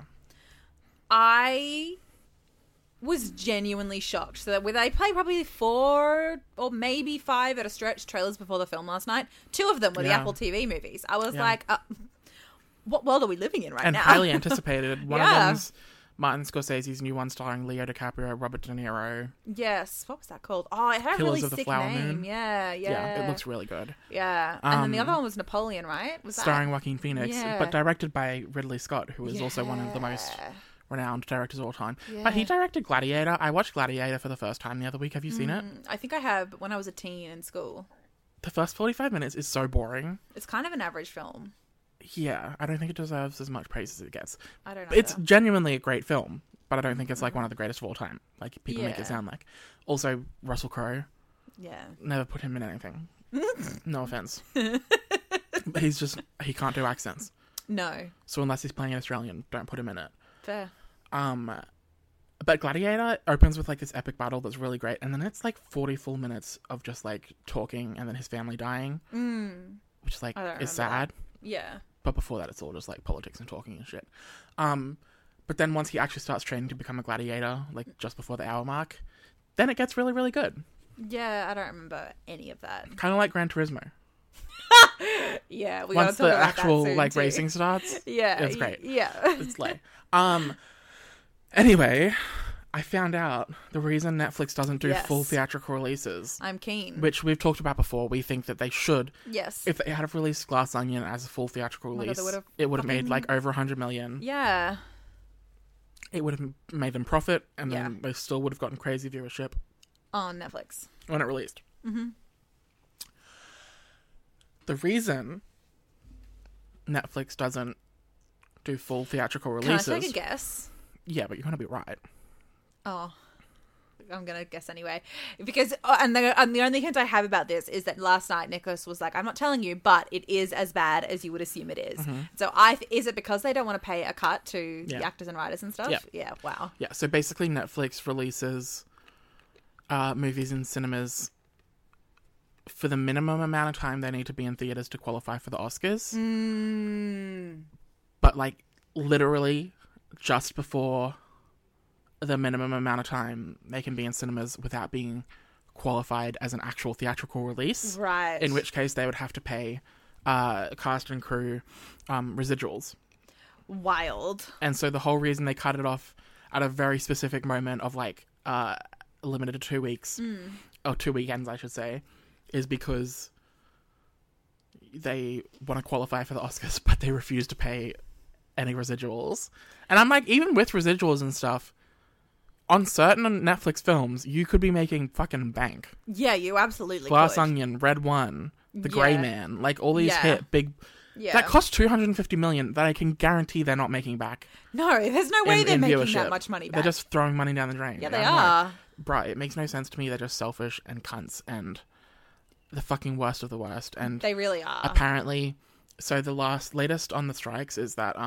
I was genuinely shocked. So that they played probably 4 or maybe 5 at a stretch trailers before the film last night. 2 of them were the Apple TV movies. I was like, what world are we living in right now? And highly anticipated. One of them's Martin Scorsese's new one starring Leo DiCaprio, Robert De Niro. Yes. What was that called? Oh, it had a Killers really of the sick Flower name. Moon. Yeah. It looks really good. Yeah. And then the other one was Napoleon, right? Was starring Joaquin Phoenix, Yeah. but directed by Ridley Scott, who is also one of the most renowned directors of all time. But he directed Gladiator. I watched Gladiator for the first time the other week. Have you seen it? I think I have when I was a teen in school. The first 45 minutes is so boring. It's kind of an average film. Yeah, I don't think it deserves as much praise as it gets. I don't know. It's genuinely a great film, but I don't think it's like one of the greatest of all time. Like people make it sound like. Also, Russell Crowe. Yeah. Never put him in anything. No offense. But he can't do accents. No. So unless he's playing an Australian, don't put him in it. Fair. But Gladiator opens with like this epic battle that's really great, and then it's like 40 full minutes of just like talking and then his family dying, which is like is sad. Yeah. But before that, it's all just like politics and talking and shit. But then once he actually starts training to become a gladiator, like just before the hour mark, then it gets really, really good. Yeah, I don't remember any of that. Kind of like Gran Turismo. Yeah, we once gotta talk the about actual that soon, like too. racing starts. Yeah, it's great. Yeah, it's late. Anyway, I found out the reason Netflix doesn't do full theatrical releases. I'm keen. Which we've talked about before. We think that they should. Yes. If they had have released Glass Onion as a full theatrical release, it would have made like over 100 million. Yeah. It would have made them profit, and then they still would have gotten crazy viewership on Netflix when it released. Mm-hmm. The reason Netflix doesn't do full theatrical releases... Can I take a guess? Yeah, but you're going to be right. Oh, I'm going to guess anyway. Because, and the only hint I have about this is that last night Nicholas was like, I'm not telling you, but it is as bad as you would assume it is. Mm-hmm. So is it because they don't want to pay a cut to the actors and writers and stuff? Yeah, wow. Yeah, so basically Netflix releases movies in cinemas for the minimum amount of time they need to be in theaters to qualify for the Oscars. But like literally just before the minimum amount of time they can be in cinemas without being qualified as an actual theatrical release. Right. In which case they would have to pay cast and crew residuals. Wild. And so the whole reason they cut it off at a very specific moment of like limited to 2 weeks, or 2 weekends I should say, is because they want to qualify for the Oscars, but they refuse to pay any residuals. And I'm like, even with residuals and stuff, on certain Netflix films, you could be making fucking bank. Yeah, you absolutely Glass could. Onion, Red One, The Grey Man, like all these hit big... Yeah. That cost $250 million that I can guarantee they're not making back. No, there's no way they're making viewership. that much money back. They're just throwing money down the drain. Yeah, they are. Like, bruh, it makes no sense to me. They're just selfish and cunts and the fucking worst of the worst. And they really are. Apparently, so the latest on the strikes is that,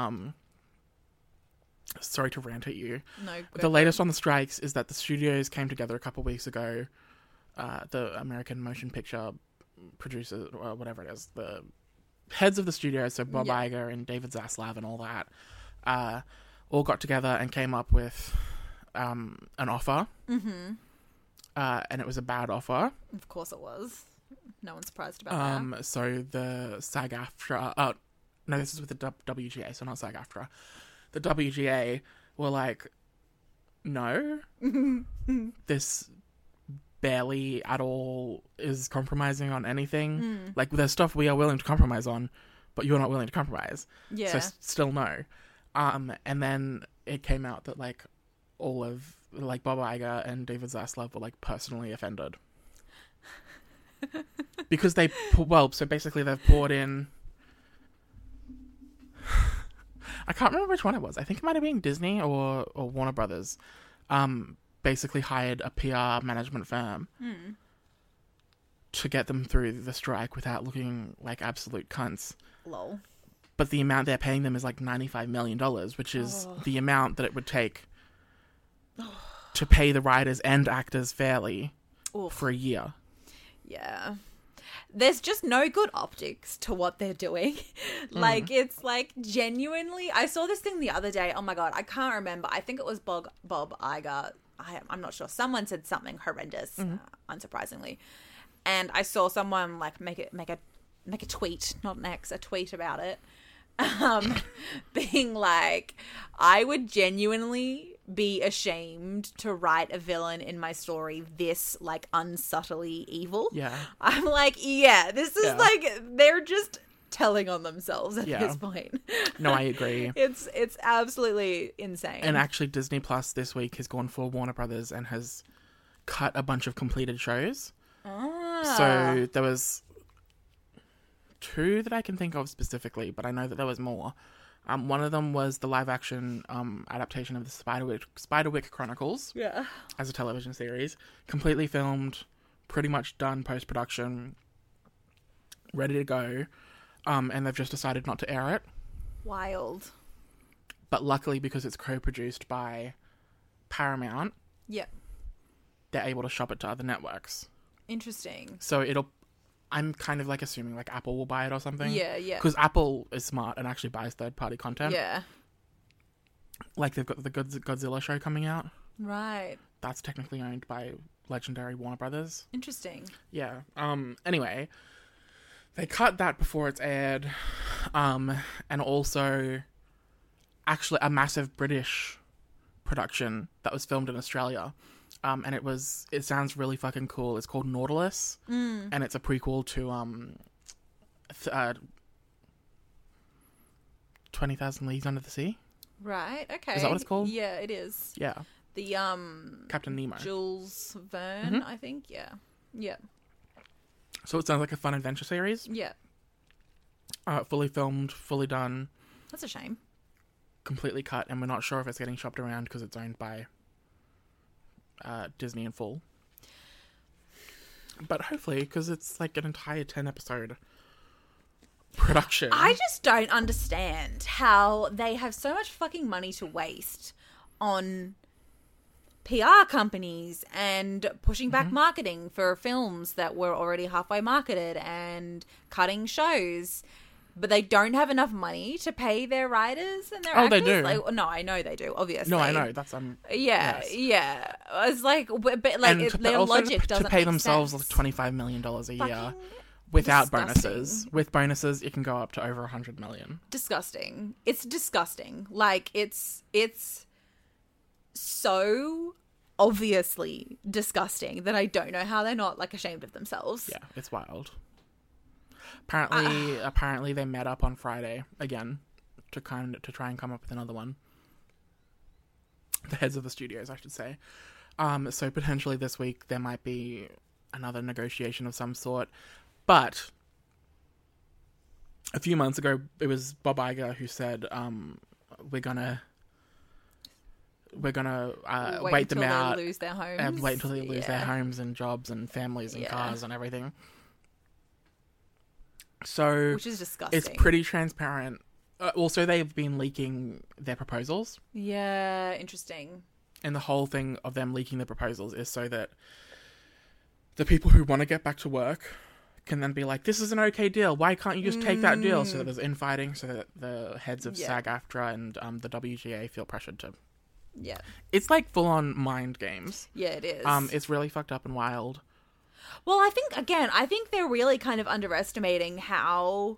sorry to rant at you. No, the latest on the strikes is that the studios came together a couple weeks ago, the American Motion Picture producers, or whatever it is, the heads of the studios, so Bob Iger and David Zaslav and all that, all got together and came up with an offer. Mm-hmm. And it was a bad offer. Of course it was. No one's surprised about that. So the SAG-AFTRA... no, this is with the WGA, so not SAG-AFTRA. The WGA were like, no, this barely at all is compromising on anything. Like, there's stuff we are willing to compromise on, but you're not willing to compromise. Yeah. So still no. And then it came out that, like, all of, like, Bob Iger and David Zaslav were, like, personally offended. Because so basically they've poured in... I can't remember which one it was. I think it might have been Disney or Warner Brothers. Basically hired a PR management firm to get them through the strike without looking like absolute cunts. Lol. But the amount they're paying them is like $95 million, which is the amount that it would take to pay the writers and actors fairly for a year. Yeah. There's just no good optics to what they're doing. Like, it's like genuinely... I saw this thing the other day. Oh my God, I can't remember. I think it was Bob Iger. I'm not sure. Someone said something horrendous, unsurprisingly. And I saw someone like make a tweet, not an X, a tweet about it. Being like, I would genuinely be ashamed to write a villain in my story this like unsubtly evil. Yeah. I'm like, this is like, they're just telling on themselves at this point. No, I agree. It's absolutely insane. And actually Disney Plus this week has gone for Warner Brothers and has cut a bunch of completed shows. So there was 2 that I can think of specifically, but I know that there was more. One of them was the live-action adaptation of the Spiderwick Chronicles as a television series. Completely filmed, pretty much done post-production, ready to go, and they've just decided not to air it. Wild. But luckily, because it's co-produced by Paramount, they're able to shop it to other networks. Interesting. So I'm kind of like assuming like Apple will buy it or something. Yeah. Because Apple is smart and actually buys third-party content. Yeah. Like they've got the Godzilla show coming out. Right. That's technically owned by legendary Warner Brothers. Interesting. Yeah. Anyway, they cut that before it's aired. And also actually a massive British production that was filmed in Australia. And it sounds really fucking cool. It's called Nautilus. And it's a prequel to 20,000 Leagues Under the Sea. Right. Okay. Is that what it's called? Yeah, it is. Yeah. The Captain Nemo. Jules Verne, I think. Yeah. Yeah. So it sounds like a fun adventure series. Yeah. Fully filmed, fully done, That's a shame. completely cut, and we're not sure if it's getting shopped around because it's owned by Disney in full. But hopefully, because it's like an entire 10-episode production. I just don't understand how they have so much fucking money to waste on PR companies and pushing back marketing for films that were already halfway marketed and cutting shows, but they don't have enough money to pay their writers and their actors. They do. Like, no, I know they do, obviously. No, I know. That's Yeah, yes. yeah. It's like, but like and their also logic doesn't to pay make themselves sense. like $25 million a year Fucking without disgusting. bonuses. With bonuses, it can go up to over $100 million. Disgusting. It's disgusting. Like it's so obviously disgusting that I don't know how they're not like ashamed of themselves. Yeah, it's wild. Apparently they met up on Friday again to try and come up with another one. The heads of the studios, I should say. So potentially this week there might be another negotiation of some sort. But a few months ago, it was Bob Iger who said, "We're gonna wait them out, they lose their homes, and wait until they lose their homes and jobs and families and cars and everything." So, which is disgusting. It's pretty transparent. Also, they've been leaking their proposals. Yeah, interesting. And the whole thing of them leaking the proposals is so that the people who want to get back to work can then be like, this is an okay deal. Why can't you just take that deal? So that there's infighting, so that the heads of SAG-AFTRA and the WGA feel pressured to. Yeah. It's like full-on mind games. Yeah, it is. It's really fucked up and wild. Well, I think they're really kind of underestimating how...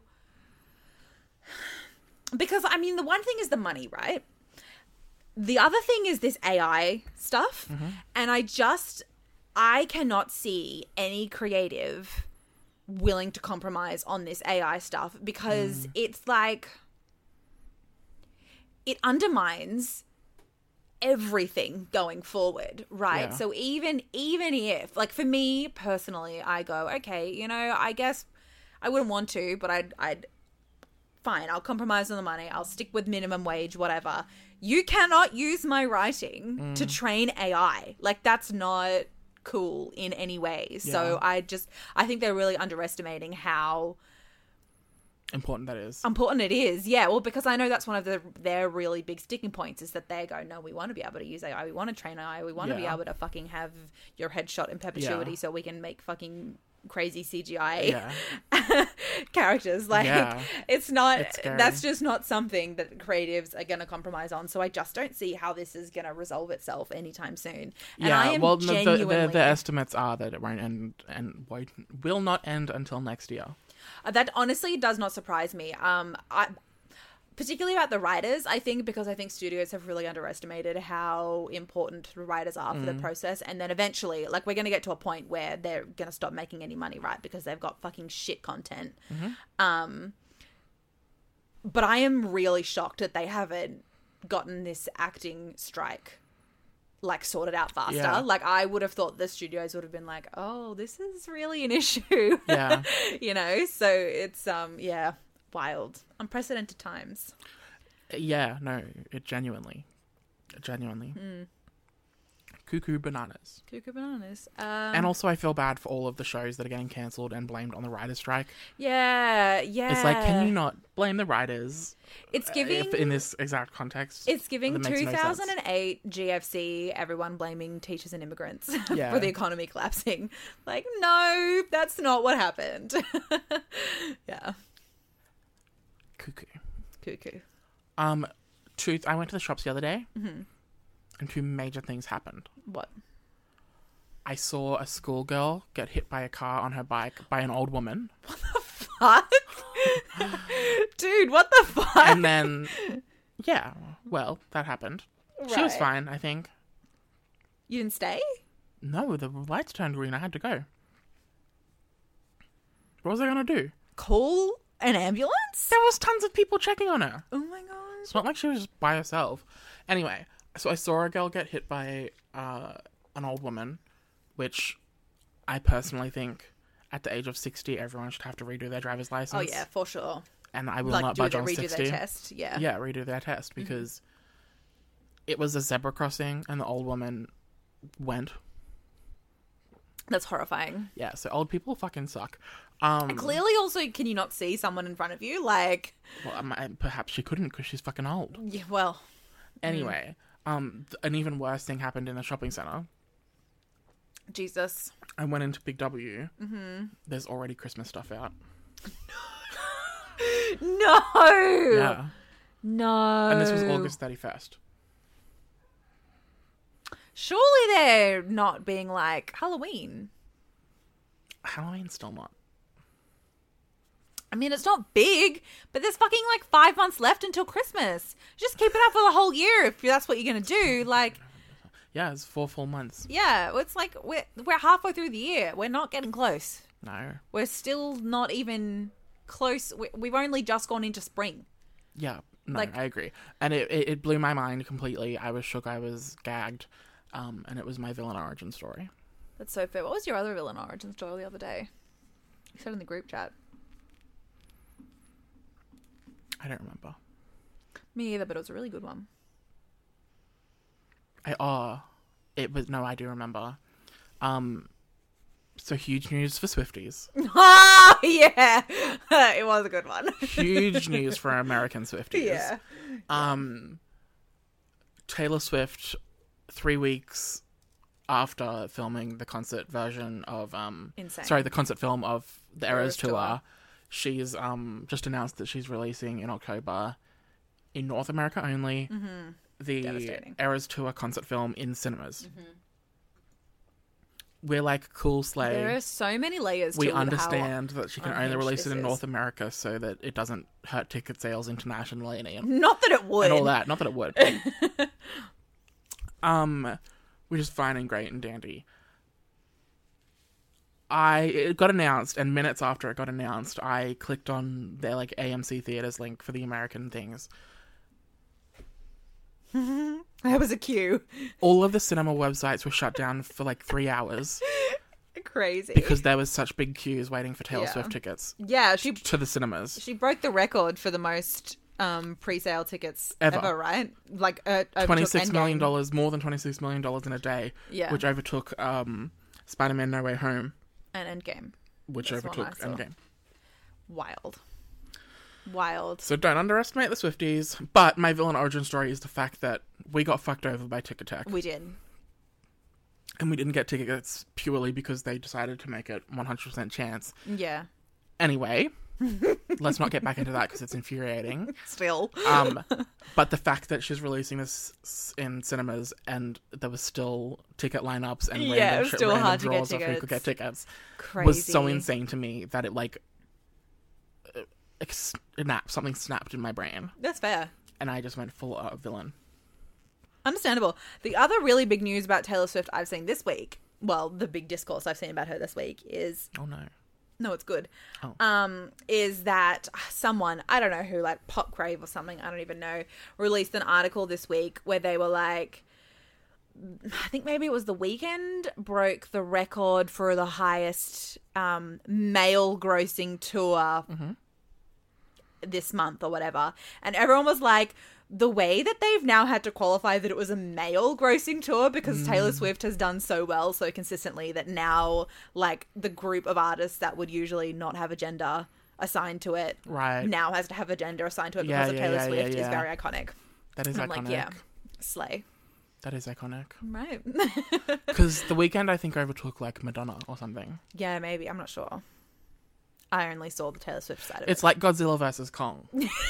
Because, I mean, the one thing is the money, right? The other thing is this AI stuff. And I cannot see any creative willing to compromise on this AI stuff because it's like... It undermines everything going forward, right? Yeah. So even if, like, for me personally, I go, okay, you know, I guess I wouldn't want to, but I'd fine, I'll compromise on the money, I'll stick with minimum wage, whatever. You cannot use my writing to train AI. Like, that's not cool in any way. So I think they're really underestimating how important that is. Important it is, yeah. Well, because I know that's one of their really big sticking points is that they go, no, we want to be able to use AI, we want to train AI, we want to be able to fucking have your head shot in perpetuity so we can make fucking crazy CGI characters. Like, it's not, that's just not something that creatives are going to compromise on. So I just don't see how this is going to resolve itself anytime soon. And I am genuinely... the estimates are that it won't end and will not end until next year. That honestly does not surprise me. Particularly about the writers, I think, because I think studios have really underestimated how important the writers are for the process. And then eventually, like, we're going to get to a point where they're going to stop making any money, right? Because they've got fucking shit content. But I am really shocked that they haven't gotten this acting strike, like, sorted out faster. Yeah. Like, I would have thought the studios would have been like, oh, this is really an issue. Yeah. You know? So it's, wild. Unprecedented times. Yeah, no, it genuinely. Cuckoo Bananas. Cuckoo Bananas. And also, I feel bad for all of the shows that are getting cancelled and blamed on the writer's strike. Yeah. It's like, can you not blame the writers? It's giving... in this exact context. It's giving that makes no sense. 2008 GFC, everyone blaming teachers and immigrants Yeah. for the economy collapsing. Like, no, that's not what happened. Yeah. Cuckoo. Cuckoo. I went to the shops the other day, Mm-hmm. and 2 major things happened. What? I saw a schoolgirl get hit by a car on her bike by an old woman. Fuck? Dude, what the fuck? And then, yeah, well, that happened. She was Right. fine, I think. You didn't stay? No, the lights turned green. I had to go. What was I going to do? Call an ambulance? There was tons of people checking on her. Oh my god. It's not like she was just by herself. Anyway, so I saw a girl get hit by an old woman, which I personally think at the age of 60, everyone should have to redo their driver's license. Oh yeah, for sure. And I will Like, not budge on redo 60. their test, yeah. Yeah, redo their test because it was a zebra crossing and the old woman went. That's horrifying. Yeah, so old people fucking suck. And clearly also, can you not see someone in front of you? Like... Well, perhaps she couldn't because she's fucking old. Yeah, well... Anyway, an even worse thing happened in the shopping centre. Jesus. I went into Big W. Mm-hmm. There's already Christmas stuff out. No! Yeah. No. And this was August 31st. Surely they're not being like, Halloween. Halloween's still not. I mean, it's not big, but there's fucking like 5 months left until Christmas. Just keep it up for the whole year if that's what you're going to do. Like... Yeah, it's 4 full months. Yeah, it's like we're halfway through the year. We're not getting close. No. We're still not even close. We've only just gone into spring. Yeah, no, Like- I agree. And it blew my mind completely. I was shook, I was gagged. And it was my villain origin story. That's so fair. What was your other villain origin story the other day? You said in the group chat. I don't remember. Me either, but it was a really good one. I do remember. So huge news for Swifties. Oh, yeah. It was a good one. Huge news for American Swifties. Yeah. Taylor Swift, 3 weeks after filming the concert version of Insane. the concert film of the Eras Tour. Tour, she's just announced that she's releasing in October in North America only the Devastating. Eras Tour concert film in cinemas. We're like, cool, slay. There are so many layers We to understand that she can only unhinged release this it in is. North America so that it doesn't hurt ticket sales internationally and Not that it would. and all that. Not that it would. Which is fine and great and dandy. It got announced, and minutes after it got announced, I clicked on their like AMC Theaters link for the American things. That was a queue. All of the cinema websites were shut down for like 3 hours Crazy. because there was such big queues waiting for Taylor Yeah. Swift tickets Yeah, she to the cinemas. broke the record for the most pre-sale tickets Ever. right? Like overtook $26 million, Endgame more than $26 million in a day, Yeah. which overtook Spider-Man No Way Home, and Endgame. which That's one overtook I saw. Endgame. Wild. So don't underestimate the Swifties. But my villain origin story is the fact that we got fucked over by Ticketek. We did. And we didn't get tickets purely because they decided to make it 100% chance. Yeah. Anyway, let's not get back into that because it's infuriating. Still. But the fact that she's releasing this in cinemas and there was still ticket lineups and Yeah, it random, was still random hard to get draws of who could get tickets. tickets Crazy. was so insane to me that it something snapped in my brain. That's fair. And I just went full villain. Understandable. The other really big news about Taylor Swift I've seen this week, well, the big discourse I've seen about her this week is... Oh, no. No, it's good. Oh. Is that someone, I don't know who, like Pop Crave or something, I don't even know, released an article this week where they were like, I think maybe it was The Weeknd, broke the record for the highest male grossing tour this month or whatever. And everyone was like, the way that they've now had to qualify that it was a male grossing tour because Taylor Swift has done so well so consistently that now, like, the group of artists that would usually not have a gender assigned to it now has to have a gender assigned to it because of Taylor Swift is very iconic. That is iconic. I'm like, yeah, slay. That is iconic. Right. Because The Weeknd, I think, overtook, like, Madonna or something. Yeah, maybe. I'm not sure. I only saw the Taylor Swift side of it. It's like Godzilla versus Kong.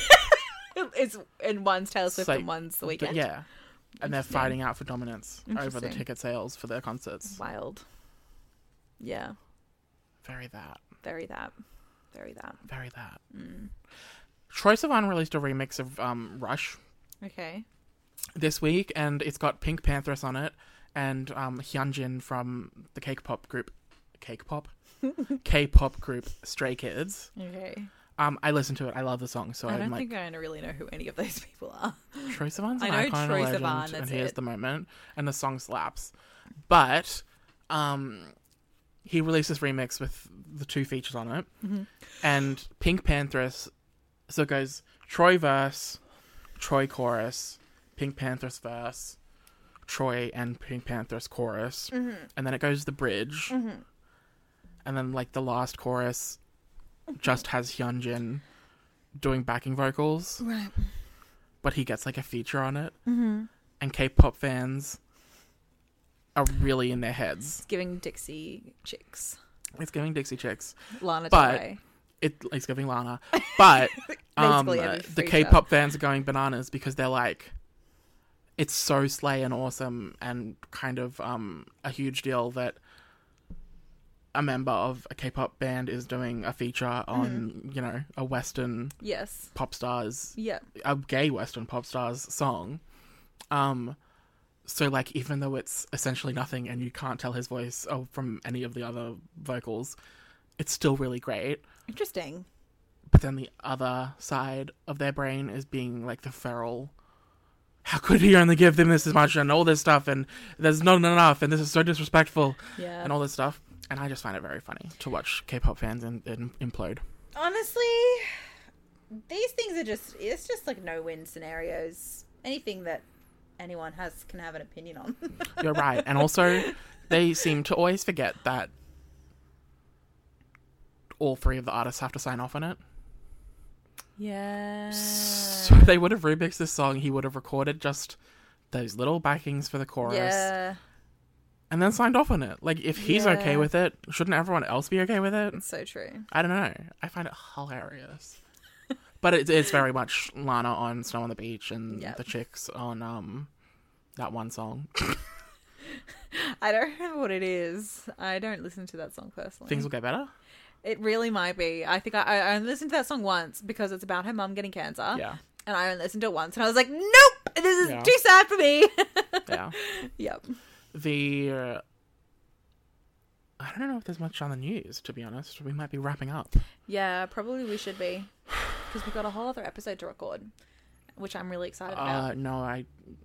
And one's Taylor Swift and one's The Weeknd. Yeah. And they're fighting out for dominance over the ticket sales for their concerts. Wild. Yeah. Very that. Very that. Very that. Very that. Troye Sivan released a remix of Rush. Okay. This week, and it's got Pink Panthers on it and Hyunjin from the K-pop group Stray Kids. Okay. I listened to it. I love the song. So I don't think I really know who any of those people are. Troye Sivan's I an know icon, Troye legend, Sivan, and that's here's it. the moment, and the song slaps. But he released this remix with the 2 features on it, and Pink Panthers. So it goes Troye verse, Troye chorus, Pink Panthers verse, Troye and Pink Panthers chorus, and then it goes the bridge, and then like the last chorus just has Hyunjin doing backing vocals, Right. but he gets like a feature on it, and K-pop fans are really in their heads. It's giving Dixie Chicks. It's giving Dixie Chicks, Lana Del but Rey. it's giving Lana, but Basically every the feature. K-pop fans are going bananas because they're like, it's so slay and awesome and kind of a huge deal that a member of a K-pop band is doing a feature on, you know, a Western pop stars, a gay Western pop stars song. So like, even though it's essentially nothing and you can't tell his voice from any of the other vocals, it's still really great. Interesting. But then the other side of their brain is being like the feral, how could he only give them this much and all this stuff, and there's not enough, and this is so disrespectful, and all this stuff. And I just find it very funny to watch K-pop fans implode. Honestly, these things are it's just like no-win scenarios. Anything that anyone can have an opinion on. You're right. And also, they seem to always forget that all 3 of the artists have to sign off on it. Yeah. So they would have remixed this song. He would have recorded just those little backings for the chorus. Yeah. And then signed off on it. Like, if he's okay with it, shouldn't everyone else be okay with it? It's so true. I don't know. I find it hilarious. But it's very much Lana on Snow on the Beach and the Chicks on that one song. I don't remember what it is. I don't listen to that song personally. Things will get better? It really might be. I think I only listened to that song once because it's about her mum getting cancer. Yeah. And I only listened to it once and I was like, nope! This is too sad for me. Yeah. Yep. I don't know if there's much on the news, to be honest. We might be wrapping up. Yeah, probably we should be. Because we've got a whole other episode to record, which I'm really excited about. No, I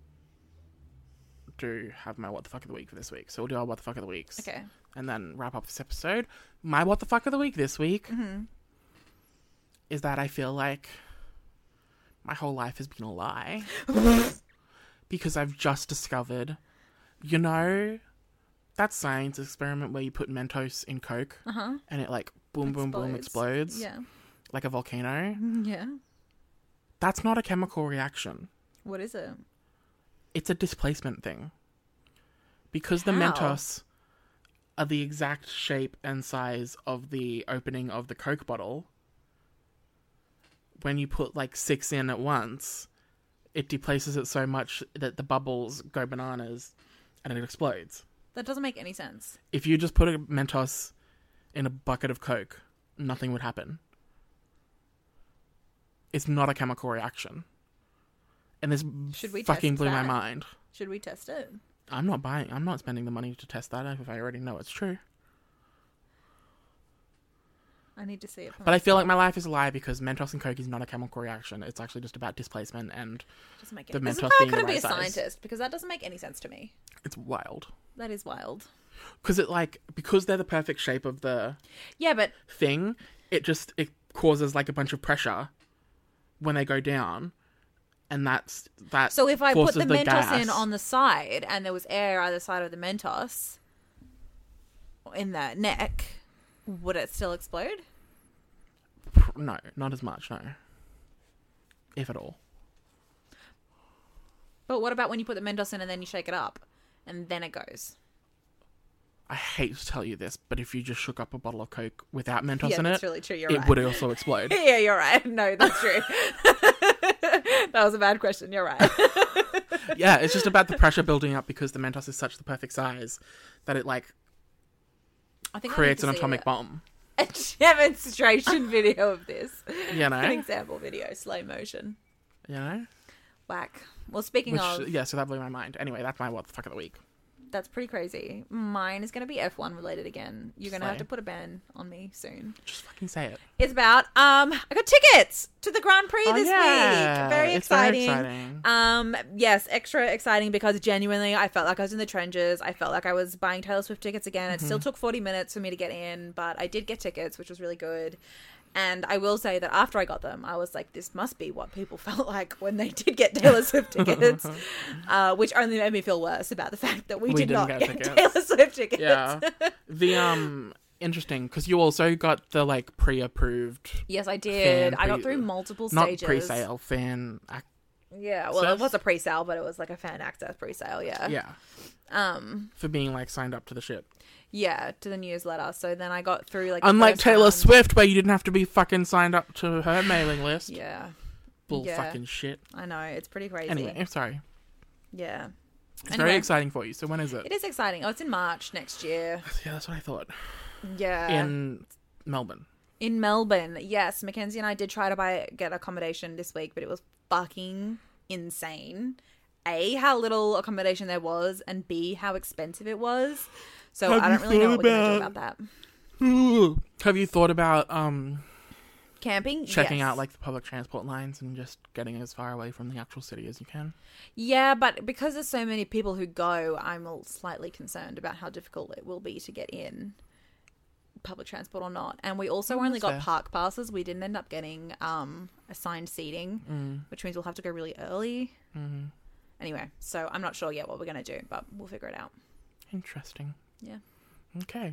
do have my What the Fuck of the Week for this week. So we'll do our What the Fuck of the Weeks. Okay. And then wrap up this episode. My What the Fuck of the Week this week is that I feel like my whole life has been a lie. Because I've just discovered, you know, that science experiment where you put Mentos in Coke and it like boom, boom, boom explodes? Yeah. Like a volcano? Yeah. That's not a chemical reaction. What is it? It's a displacement thing. Because the Mentos are the exact shape and size of the opening of the Coke bottle, when you put like 6 in at once, it deplaces it so much that the bubbles go bananas and it explodes. That doesn't make any sense. If you just put a Mentos in a bucket of Coke, nothing would happen. It's not a chemical reaction. And this fucking blew my mind. Should we test it? I'm not spending the money to test that if I already know it's true. I need to see it. But I feel like my life is a lie because Mentos and Coke is not a chemical reaction. It's actually just about displacement and the Mentos being the right size. This is why I couldn't be a scientist, because that doesn't make any sense to me. It's wild. That is wild. Because they're the perfect shape of the thing, it causes like a bunch of pressure when they go down, and that So if I put forces the Mentos gas. in on the side and there was air either side of the Mentos in that neck, would it still explode? No, not as much, no. If at all. But what about when you put the Mentos in and then you shake it up and then it goes? I hate to tell you this, but if you just shook up a bottle of Coke without Mentos Yeah, in that's it, really true. You're it right. would also explode. Yeah, you're right. No, that's true. That was a bad question. You're right. Yeah, it's just about the pressure building up because the Mentos is such the perfect size that it, like, I think creates an atomic bomb. A demonstration video of this. You know? An example video, slow motion. You know? Whack. Well, speaking of... Yeah, so that blew my mind. Anyway, that's my what the fuck of the week. That's pretty crazy. Mine is going to be F1 related again. You're going to have Slay. to put a ban on me soon. Just fucking say it. It's about, I got tickets to the Grand Prix this week. Very It's exciting. very exciting. Yes, extra exciting because genuinely I felt like I was in the trenches. I felt like I was buying Taylor Swift tickets again. It still took 40 minutes for me to get in, but I did get tickets, which was really good. And I will say that after I got them, I was like, this must be what people felt like when they did get Taylor Swift tickets, which only made me feel worse about the fact that we did not get tickets. Taylor Swift tickets. Yeah. The, interesting, because you also got the, like, pre-approved... Yes, I did. I got pre- through multiple Not stages. pre-sale, fan... Yeah, well, it was a pre-sale, but it was like a fan access pre-sale, yeah. Yeah. For being, like, signed up to the shit. Yeah, to the newsletter. So then I got through like Unlike the first Taylor round. Swift, where you didn't have to be fucking signed up to her mailing list. Yeah. Bull Yeah. fucking shit. I know, it's pretty crazy. Anyway, I'm sorry. Yeah. It's very exciting for you. So when is it? It is exciting. Oh, it's in March next year. Yeah, that's what I thought. Yeah. In Melbourne. In Melbourne, yes. Mackenzie and I did try to get accommodation this week, but it was fucking insane. A, how little accommodation there was, and B, how expensive it was. So I don't really know what we're going to do about that. Have you thought about Camping? checking Yes. out like the public transport lines and just getting as far away from the actual city as you can? Yeah, but because there's so many people who go, I'm slightly concerned about how difficult it will be to get in, public transport or not. And we also only got fair. park passes. We didn't end up getting assigned seating, which means we'll have to go really early. Anyway, so I'm not sure yet what we're going to do, but we'll figure it out. Interesting. Yeah. Okay.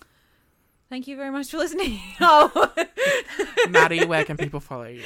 Thank you very much for listening. Oh, Maddie, where can people follow you?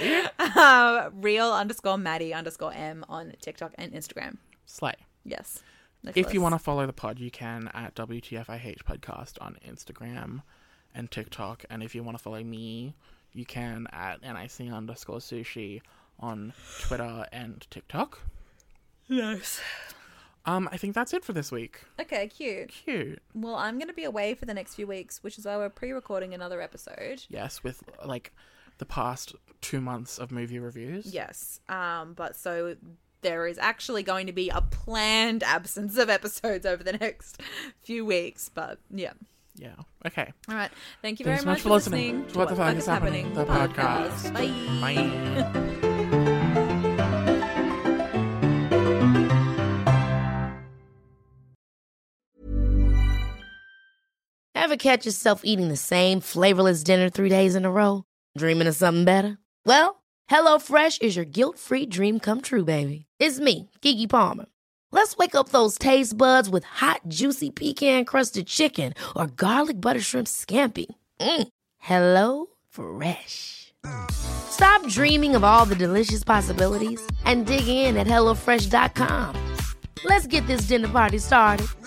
real_Maddie_M on TikTok and Instagram. Slay. Yes. If you want to follow the pod, you can at WTFIH Podcast on Instagram and TikTok. And if you want to follow me, you can at NIC_sushi on Twitter and TikTok. Nice. I think that's it for this week. Okay, cute. Cute. Well, I'm going to be away for the next few weeks, which is why we're pre-recording another episode. Yes, with like the past 2 months of movie reviews. Yes. But so there is actually going to be a planned absence of episodes over the next few weeks. But yeah. Yeah. Okay. All right. Thank you Thanks very much for for listening listening to What the Fuck is Happening, the podcast. Bye. Bye. Ever catch yourself eating the same flavorless dinner 3 days in a row? Dreaming of something better? Well, HelloFresh is your guilt-free dream come true, baby. It's me, Keke Palmer. Let's wake up those taste buds with hot, juicy pecan-crusted chicken or garlic butter shrimp scampi. Hello Fresh. Stop dreaming of all the delicious possibilities and dig in at HelloFresh.com. Let's get this dinner party started.